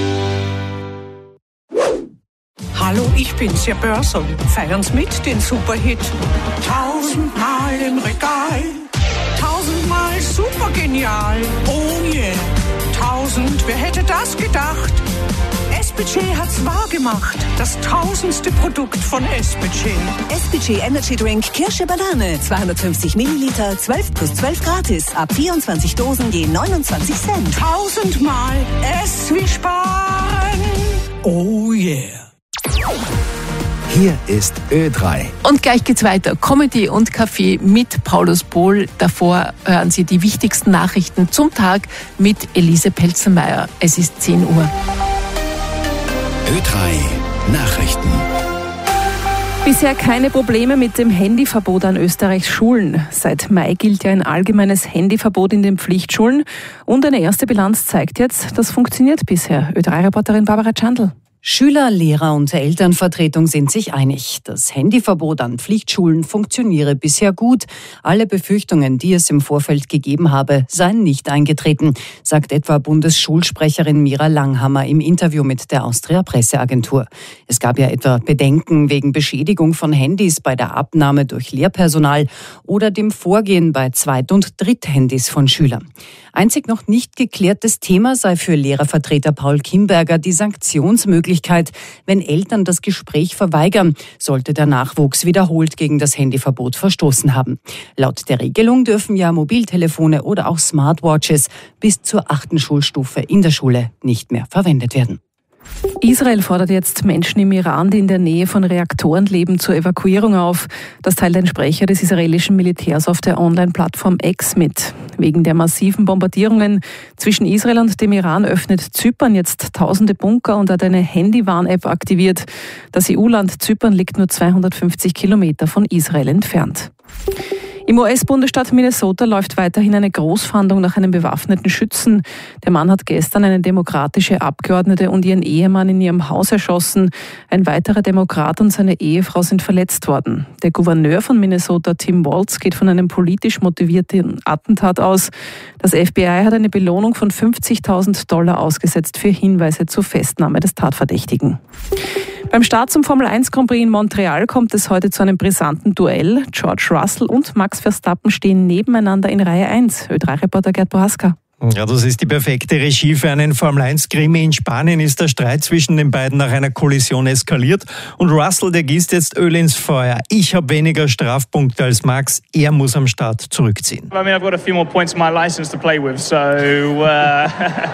Hallo, ich bin's, Ihr Börsel. Feiern's mit, den Superhit. Tausendmal im Regal. Tausendmal super genial. Oh yeah. Tausend, wer hätte das gedacht? S P G hat's wahr gemacht. Das tausendste Produkt von S P G. S P G Energy Drink Kirsche Banane. zweihundertfünfzig Milliliter, zwölf plus zwölf gratis. Ab vierundzwanzig Dosen je neunundzwanzig Cent. Tausendmal S wie sparen. Oh yeah. Hier ist Ö drei. Und gleich geht's weiter. Comedy und Kaffee mit Paulus Pohl. Davor hören Sie die wichtigsten Nachrichten zum Tag mit Elise Pelzenmeier. Es ist zehn Uhr. Ö drei Nachrichten. Bisher keine Probleme mit dem Handyverbot an Österreichs Schulen. Seit Mai gilt ja ein allgemeines Handyverbot in den Pflichtschulen. Und eine erste Bilanz zeigt jetzt, das funktioniert bisher. Ö drei Reporterin Barbara Tschandl. Schüler, Lehrer und Elternvertretung sind sich einig. Das Handyverbot an Pflichtschulen funktioniere bisher gut. Alle Befürchtungen, die es im Vorfeld gegeben habe, seien nicht eingetreten, sagt etwa Bundesschulsprecherin Mira Langhammer im Interview mit der Austria Presseagentur. Es gab ja etwa Bedenken wegen Beschädigung von Handys bei der Abnahme durch Lehrpersonal oder dem Vorgehen bei Zweit- und Dritthandys von Schülern. Einzig noch nicht geklärtes Thema sei für Lehrervertreter Paul Kimberger die Sanktionsmöglichkeit, wenn Eltern das Gespräch verweigern, sollte der Nachwuchs wiederholt gegen das Handyverbot verstoßen haben. Laut der Regelung dürfen ja Mobiltelefone oder auch Smartwatches bis zur achten Schulstufe in der Schule nicht mehr verwendet werden. Israel fordert jetzt Menschen im Iran, die in der Nähe von Reaktoren leben, zur Evakuierung auf. Das teilt ein Sprecher des israelischen Militärs auf der Online-Plattform X mit. Wegen der massiven Bombardierungen zwischen Israel und dem Iran öffnet Zypern jetzt tausende Bunker und hat eine Handywarn-App aktiviert. Das E U-Land Zypern liegt nur zweihundertfünfzig Kilometer von Israel entfernt. Im U S-Bundesstaat Minnesota läuft weiterhin eine Großfahndung nach einem bewaffneten Schützen. Der Mann hat gestern eine demokratische Abgeordnete und ihren Ehemann in ihrem Haus erschossen. Ein weiterer Demokrat und seine Ehefrau sind verletzt worden. Der Gouverneur von Minnesota, Tim Walz, geht von einem politisch motivierten Attentat aus. Das F B I hat eine Belohnung von fünfzigtausend Dollar ausgesetzt für Hinweise zur Festnahme des Tatverdächtigen. Beim Start zum Formel eins Grand Prix in Montreal kommt es heute zu einem brisanten Duell. George Russell und Max Verstappen stehen nebeneinander in Reihe eins. Ö drei Reporter Gerd Bohaska. Ja, das ist die perfekte Regie für einen Formel eins Krimi. In Spanien ist der Streit zwischen den beiden nach einer Kollision eskaliert und Russell, der gießt jetzt Öl ins Feuer. Ich habe weniger Strafpunkte als Max, er muss am Start zurückziehen. I mean, I've got a few more points in my license to play with, so uh,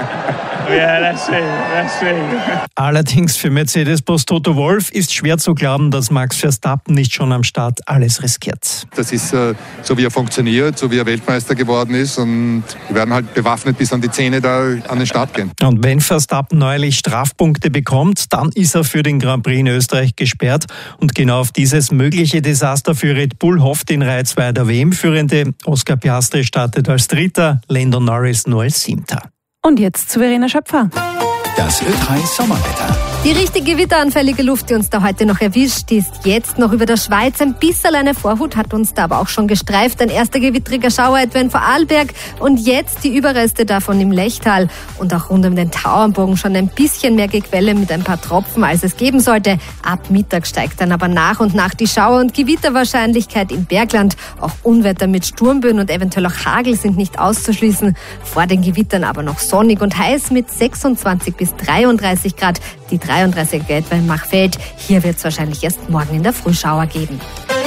yeah, let's see, let's see. Allerdings für Mercedes-Boss Toto Wolff ist schwer zu glauben, dass Max Verstappen nicht schon am Start alles riskiert. Das ist äh, so, wie er funktioniert, so wie er Weltmeister geworden ist und wir werden halt bewaffnet bis an die Zähne da an den Start gehen. Und wenn Verstappen neuerlich Strafpunkte bekommt, dann ist er für den Grand Prix in Österreich gesperrt. Und genau auf dieses mögliche Desaster für Red Bull hofft in Reihe zwei der W M-Führende. Oscar Piastri startet als Dritter, Lando Norris nur als Siebter. Und jetzt zu Verena Schöpfer. Das Ö drei Sommerwetter. Die richtig gewitteranfällige Luft, die uns da heute noch erwischt, die ist jetzt noch über der Schweiz. Ein bisschen eine Vorhut hat uns da aber auch schon gestreift. Ein erster gewittriger Schauer etwa in Vorarlberg und jetzt die Überreste davon im Lechtal. Und auch rund um den Tauernbogen schon ein bisschen mehr Gequelle mit ein paar Tropfen, als es geben sollte. Ab Mittag steigt dann aber nach und nach die Schauer- und Gewitterwahrscheinlichkeit im Bergland. Auch Unwetter mit Sturmböen und eventuell auch Hagel sind nicht auszuschließen. Vor den Gewittern aber noch sonnig und heiß mit sechsundzwanzig bis dreiunddreißig Grad. Die dreiunddreißiger etwa in Machfeld. Hier wird es wahrscheinlich erst morgen in der Früh Schauer geben.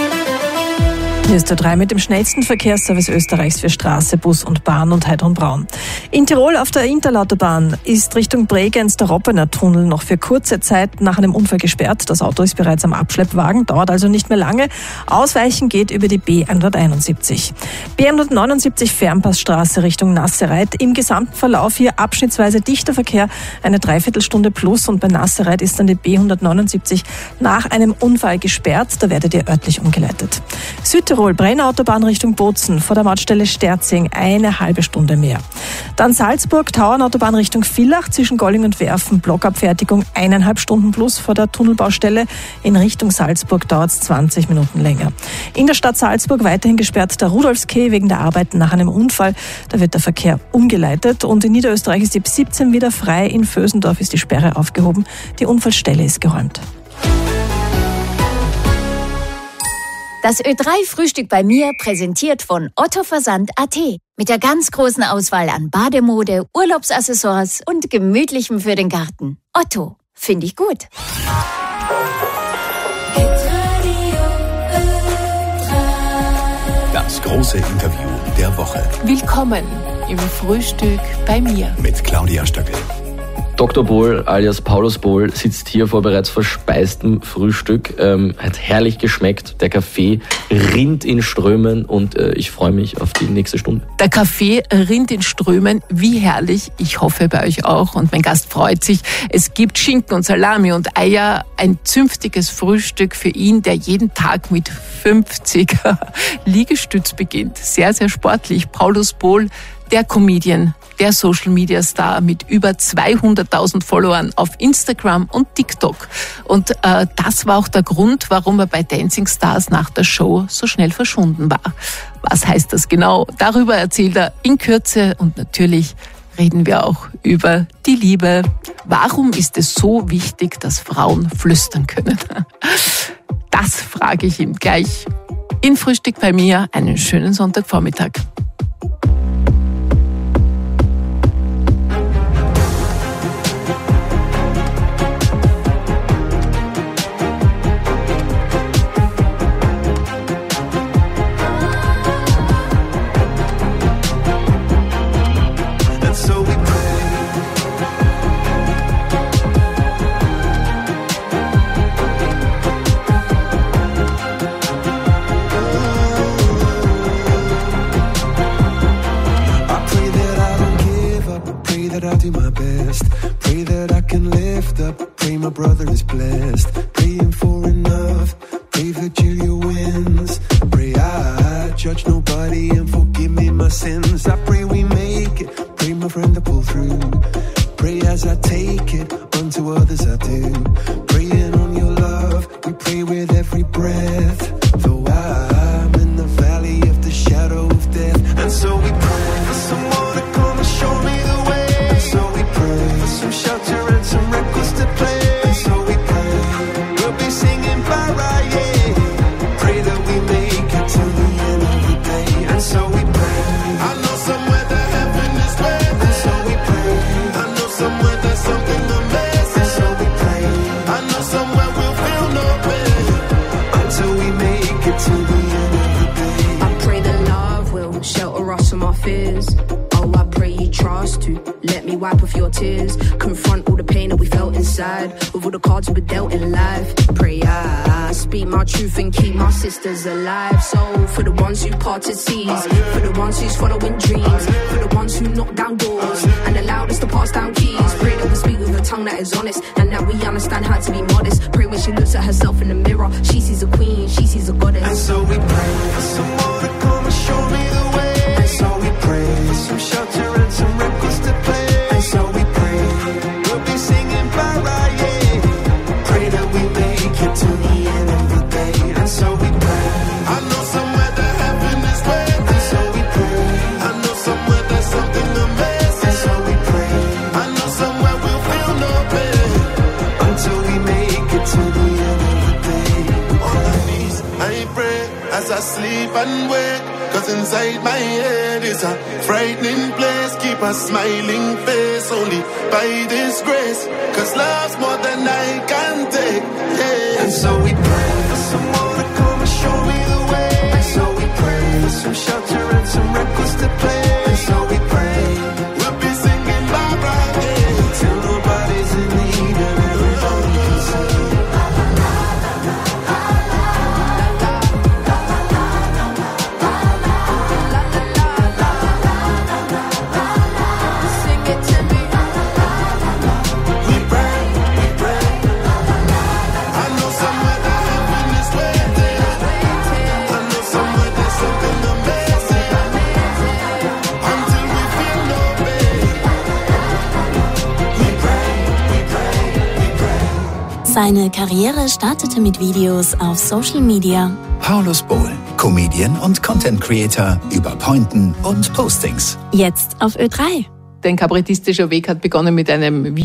Hier ist der drei mit dem schnellsten Verkehrsservice Österreichs für Straße, Bus und Bahn und Heidrun-Braun. In Tirol auf der Interlautobahn ist Richtung Bregenz der Roppener Tunnel noch für kurze Zeit nach einem Unfall gesperrt. Das Auto ist bereits am Abschleppwagen, dauert also nicht mehr lange. Ausweichen geht über die B hunderteinundsiebzig. B hundertneunundsiebzig Fernpassstraße Richtung Nassereit. Im gesamten Verlauf hier abschnittsweise dichter Verkehr, eine Dreiviertelstunde plus. Und bei Nassereit ist dann die B hundertneunundsiebzig nach einem Unfall gesperrt. Da werdet ihr örtlich umgeleitet. Süd Südtirol, Brenner Autobahn Richtung Bozen, vor der Mautstelle Sterzing, eine halbe Stunde mehr. Dann Salzburg, Tauernautobahn Richtung Villach, zwischen Golling und Werfen, Blockabfertigung, eineinhalb Stunden plus vor der Tunnelbaustelle. In Richtung Salzburg dauert es zwanzig Minuten länger. In der Stadt Salzburg weiterhin gesperrt der Rudolfskeh wegen der Arbeiten nach einem Unfall. Da wird der Verkehr umgeleitet und in Niederösterreich ist die B siebzehn wieder frei. In Vösendorf ist die Sperre aufgehoben. Die Unfallstelle ist geräumt. Das Ö drei Frühstück bei mir, präsentiert von Otto Versand Punkt at. Mit der ganz großen Auswahl an Bademode, Urlaubsaccessoires und Gemütlichem für den Garten. Otto, finde ich gut. Das große Interview der Woche. Willkommen im Frühstück bei mir. Mit Claudia Stöckel. Doktor Bohl alias Paulus Bohl sitzt hier vor bereits verspeistem Frühstück. Ähm, hat herrlich geschmeckt. Der Kaffee rinnt in Strömen und äh, ich freue mich auf die nächste Stunde. Der Kaffee rinnt in Strömen. Wie herrlich. Ich hoffe bei euch auch. Und mein Gast freut sich. Es gibt Schinken und Salami und Eier. Ein zünftiges Frühstück für ihn, der jeden Tag mit fünfzig Liegestütz beginnt. Sehr, sehr sportlich. Paulus Bohl, der Comedian, der Social-Media-Star mit über zweihunderttausend Followern auf Instagram und TikTok. Und äh, das war auch der Grund, warum er bei Dancing Stars nach der Show so schnell verschwunden war. Was heißt das genau? Darüber erzählt er in Kürze und natürlich reden wir auch über die Liebe. Warum ist es so wichtig, dass Frauen flüstern können? Das frage ich ihn gleich in Frühstück bei mir. Einen schönen Sonntagvormittag. My brother is blessed, praying for enough, pray Virgilia wins, pray I judge nobody and forgive me my sins, I pray we make it, pray my friend to pull through, pray as I take it, unto others I do, praying on your love, we pray with every breath, though I'm in the valley of the shadow of death, and so we pray for someone to come and show me the way, and so we pray for some shelter and some records to play. Wipe off your tears, confront all the pain that we felt inside, with all the cards we were dealt in life. Pray I speak my truth and keep my sisters alive. So for the ones who parted seas, for the ones who's following dreams, for the ones who knock down doors and allowed us to pass down keys. Pray that we speak with a tongue that is honest and that we understand how to be modest. Pray when she looks at herself in the mirror, she sees a queen, she sees a goddess. And so we pray for someone to come and show me the way. And so we pray for some shelter and some records to play. So we pray, we'll be singing Mariah. Pray that we make it to the end of the day. And so we pray. I know somewhere that heaven is waiting. And so we pray. I know somewhere there's something amazing. And so we pray. I know somewhere we'll feel no pain until we make it to the end of the day. On my knees, I pray as I sleep and wake. Cause inside my head is a frightening place. Keep a smiling face only by this grace. Cause love's more than I can take, yeah. And so we pray for someone to come and show me the way. And so we pray for some shelter and some records to play. And so we pray we'll be singing Barbara, yeah, till nobody's in need and everybody can sing. Somewhere that Seine Karriere startete mit Videos auf Social Media. Paulus Bohl, Comedian und Content Creator über Pointen und Postings. Jetzt auf Ö drei. Dein kabarettistischer Weg hat begonnen mit einem